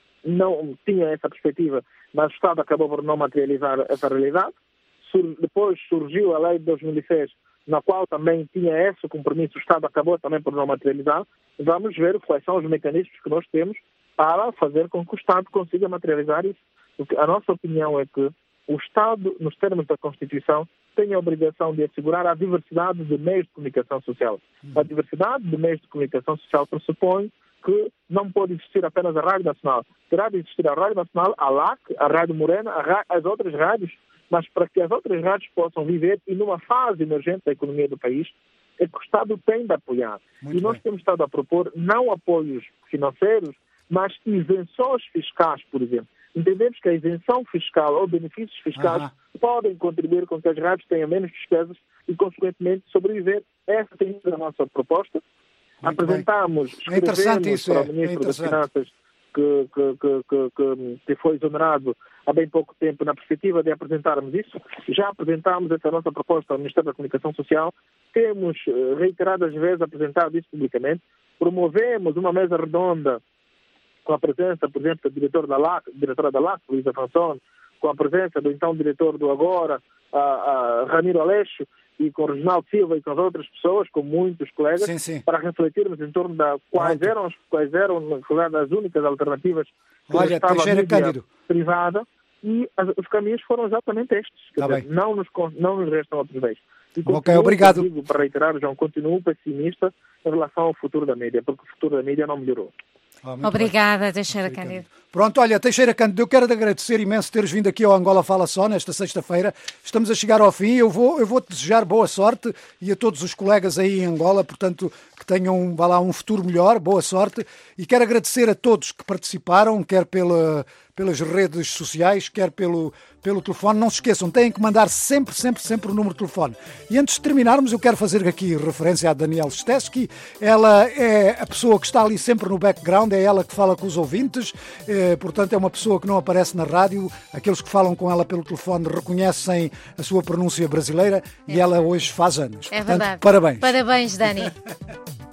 não tinha essa perspectiva, mas o Estado acabou por não materializar essa realidade. Sur, depois surgiu a lei de dois mil e seis, na qual também tinha esse compromisso, o Estado acabou também por não materializar. Vamos ver quais são os mecanismos que nós temos para fazer com que o Estado consiga materializar isso. Porque a nossa opinião é que o Estado, nos termos da Constituição, tem a obrigação de assegurar a diversidade de meios de comunicação social. A diversidade de meios de comunicação social pressupõe que não pode existir apenas a Rádio Nacional. Terá de existir a Rádio Nacional, a L A C, a Rádio Morena, a, as outras rádios, mas para que as outras rádios possam viver e numa fase emergente da economia do país, é que o Estado tem de apoiar. Muito e nós bem. Temos estado a propor não apoios financeiros, mas isenções fiscais, por exemplo. Entendemos que a isenção fiscal ou benefícios fiscais Aham. podem contribuir com que as rádios tenham menos despesas e, consequentemente, sobreviver. Essa tem sido a nossa proposta. Muito Apresentamos, é interessante isso, para é. o Ministro é das Finanças, que, que, que, que, que foi exonerado há bem pouco tempo, na perspectiva de apresentarmos isso. Já apresentámos essa nossa proposta ao Ministério da Comunicação Social. Temos reiteradas vezes apresentado isso publicamente. Promovemos uma mesa redonda com a presença, por exemplo, do diretor da L A C, diretora da L A C, Luísa Fansone, com a presença do então diretor do Agora, a, a Ramiro Aleixo, e com o Reginaldo Silva e com as outras pessoas, com muitos colegas, sim, sim. para refletirmos em torno da quais Pronto. eram, quais eram, na verdade, as únicas alternativas que Olha, estava a mídia Cândido. privada, e as, os caminhos foram exatamente estes. Tá dizer, não, nos, não nos restam outros meios. E continuo, ok, obrigado. Digo, para reiterar, João, continuo pessimista em relação ao futuro da mídia, porque o futuro da mídia não melhorou. Ah, Obrigada, bem. Teixeira Cândido. Pronto, olha, Teixeira Cândido, eu quero te agradecer imenso teres vindo aqui ao Angola Fala Só nesta sexta-feira. Estamos a chegar ao fim. Eu vou, eu vou-te desejar boa sorte e a todos os colegas aí em Angola, portanto, que tenham, vá lá, um futuro melhor, boa sorte. E quero agradecer a todos que participaram, quer pela, pelas redes sociais, quer pelo, pelo telefone. Não se esqueçam, têm que mandar sempre, sempre, sempre o número de telefone. E antes de terminarmos, eu quero fazer aqui referência à Daniela Steski. Ela é a pessoa que está ali sempre no background, é ela que fala com os ouvintes, é, portanto é uma pessoa que não aparece na rádio. Aqueles que falam com ela pelo telefone reconhecem a sua pronúncia brasileira é. E ela hoje faz anos. É portanto, verdade. Parabéns. Parabéns, Dani.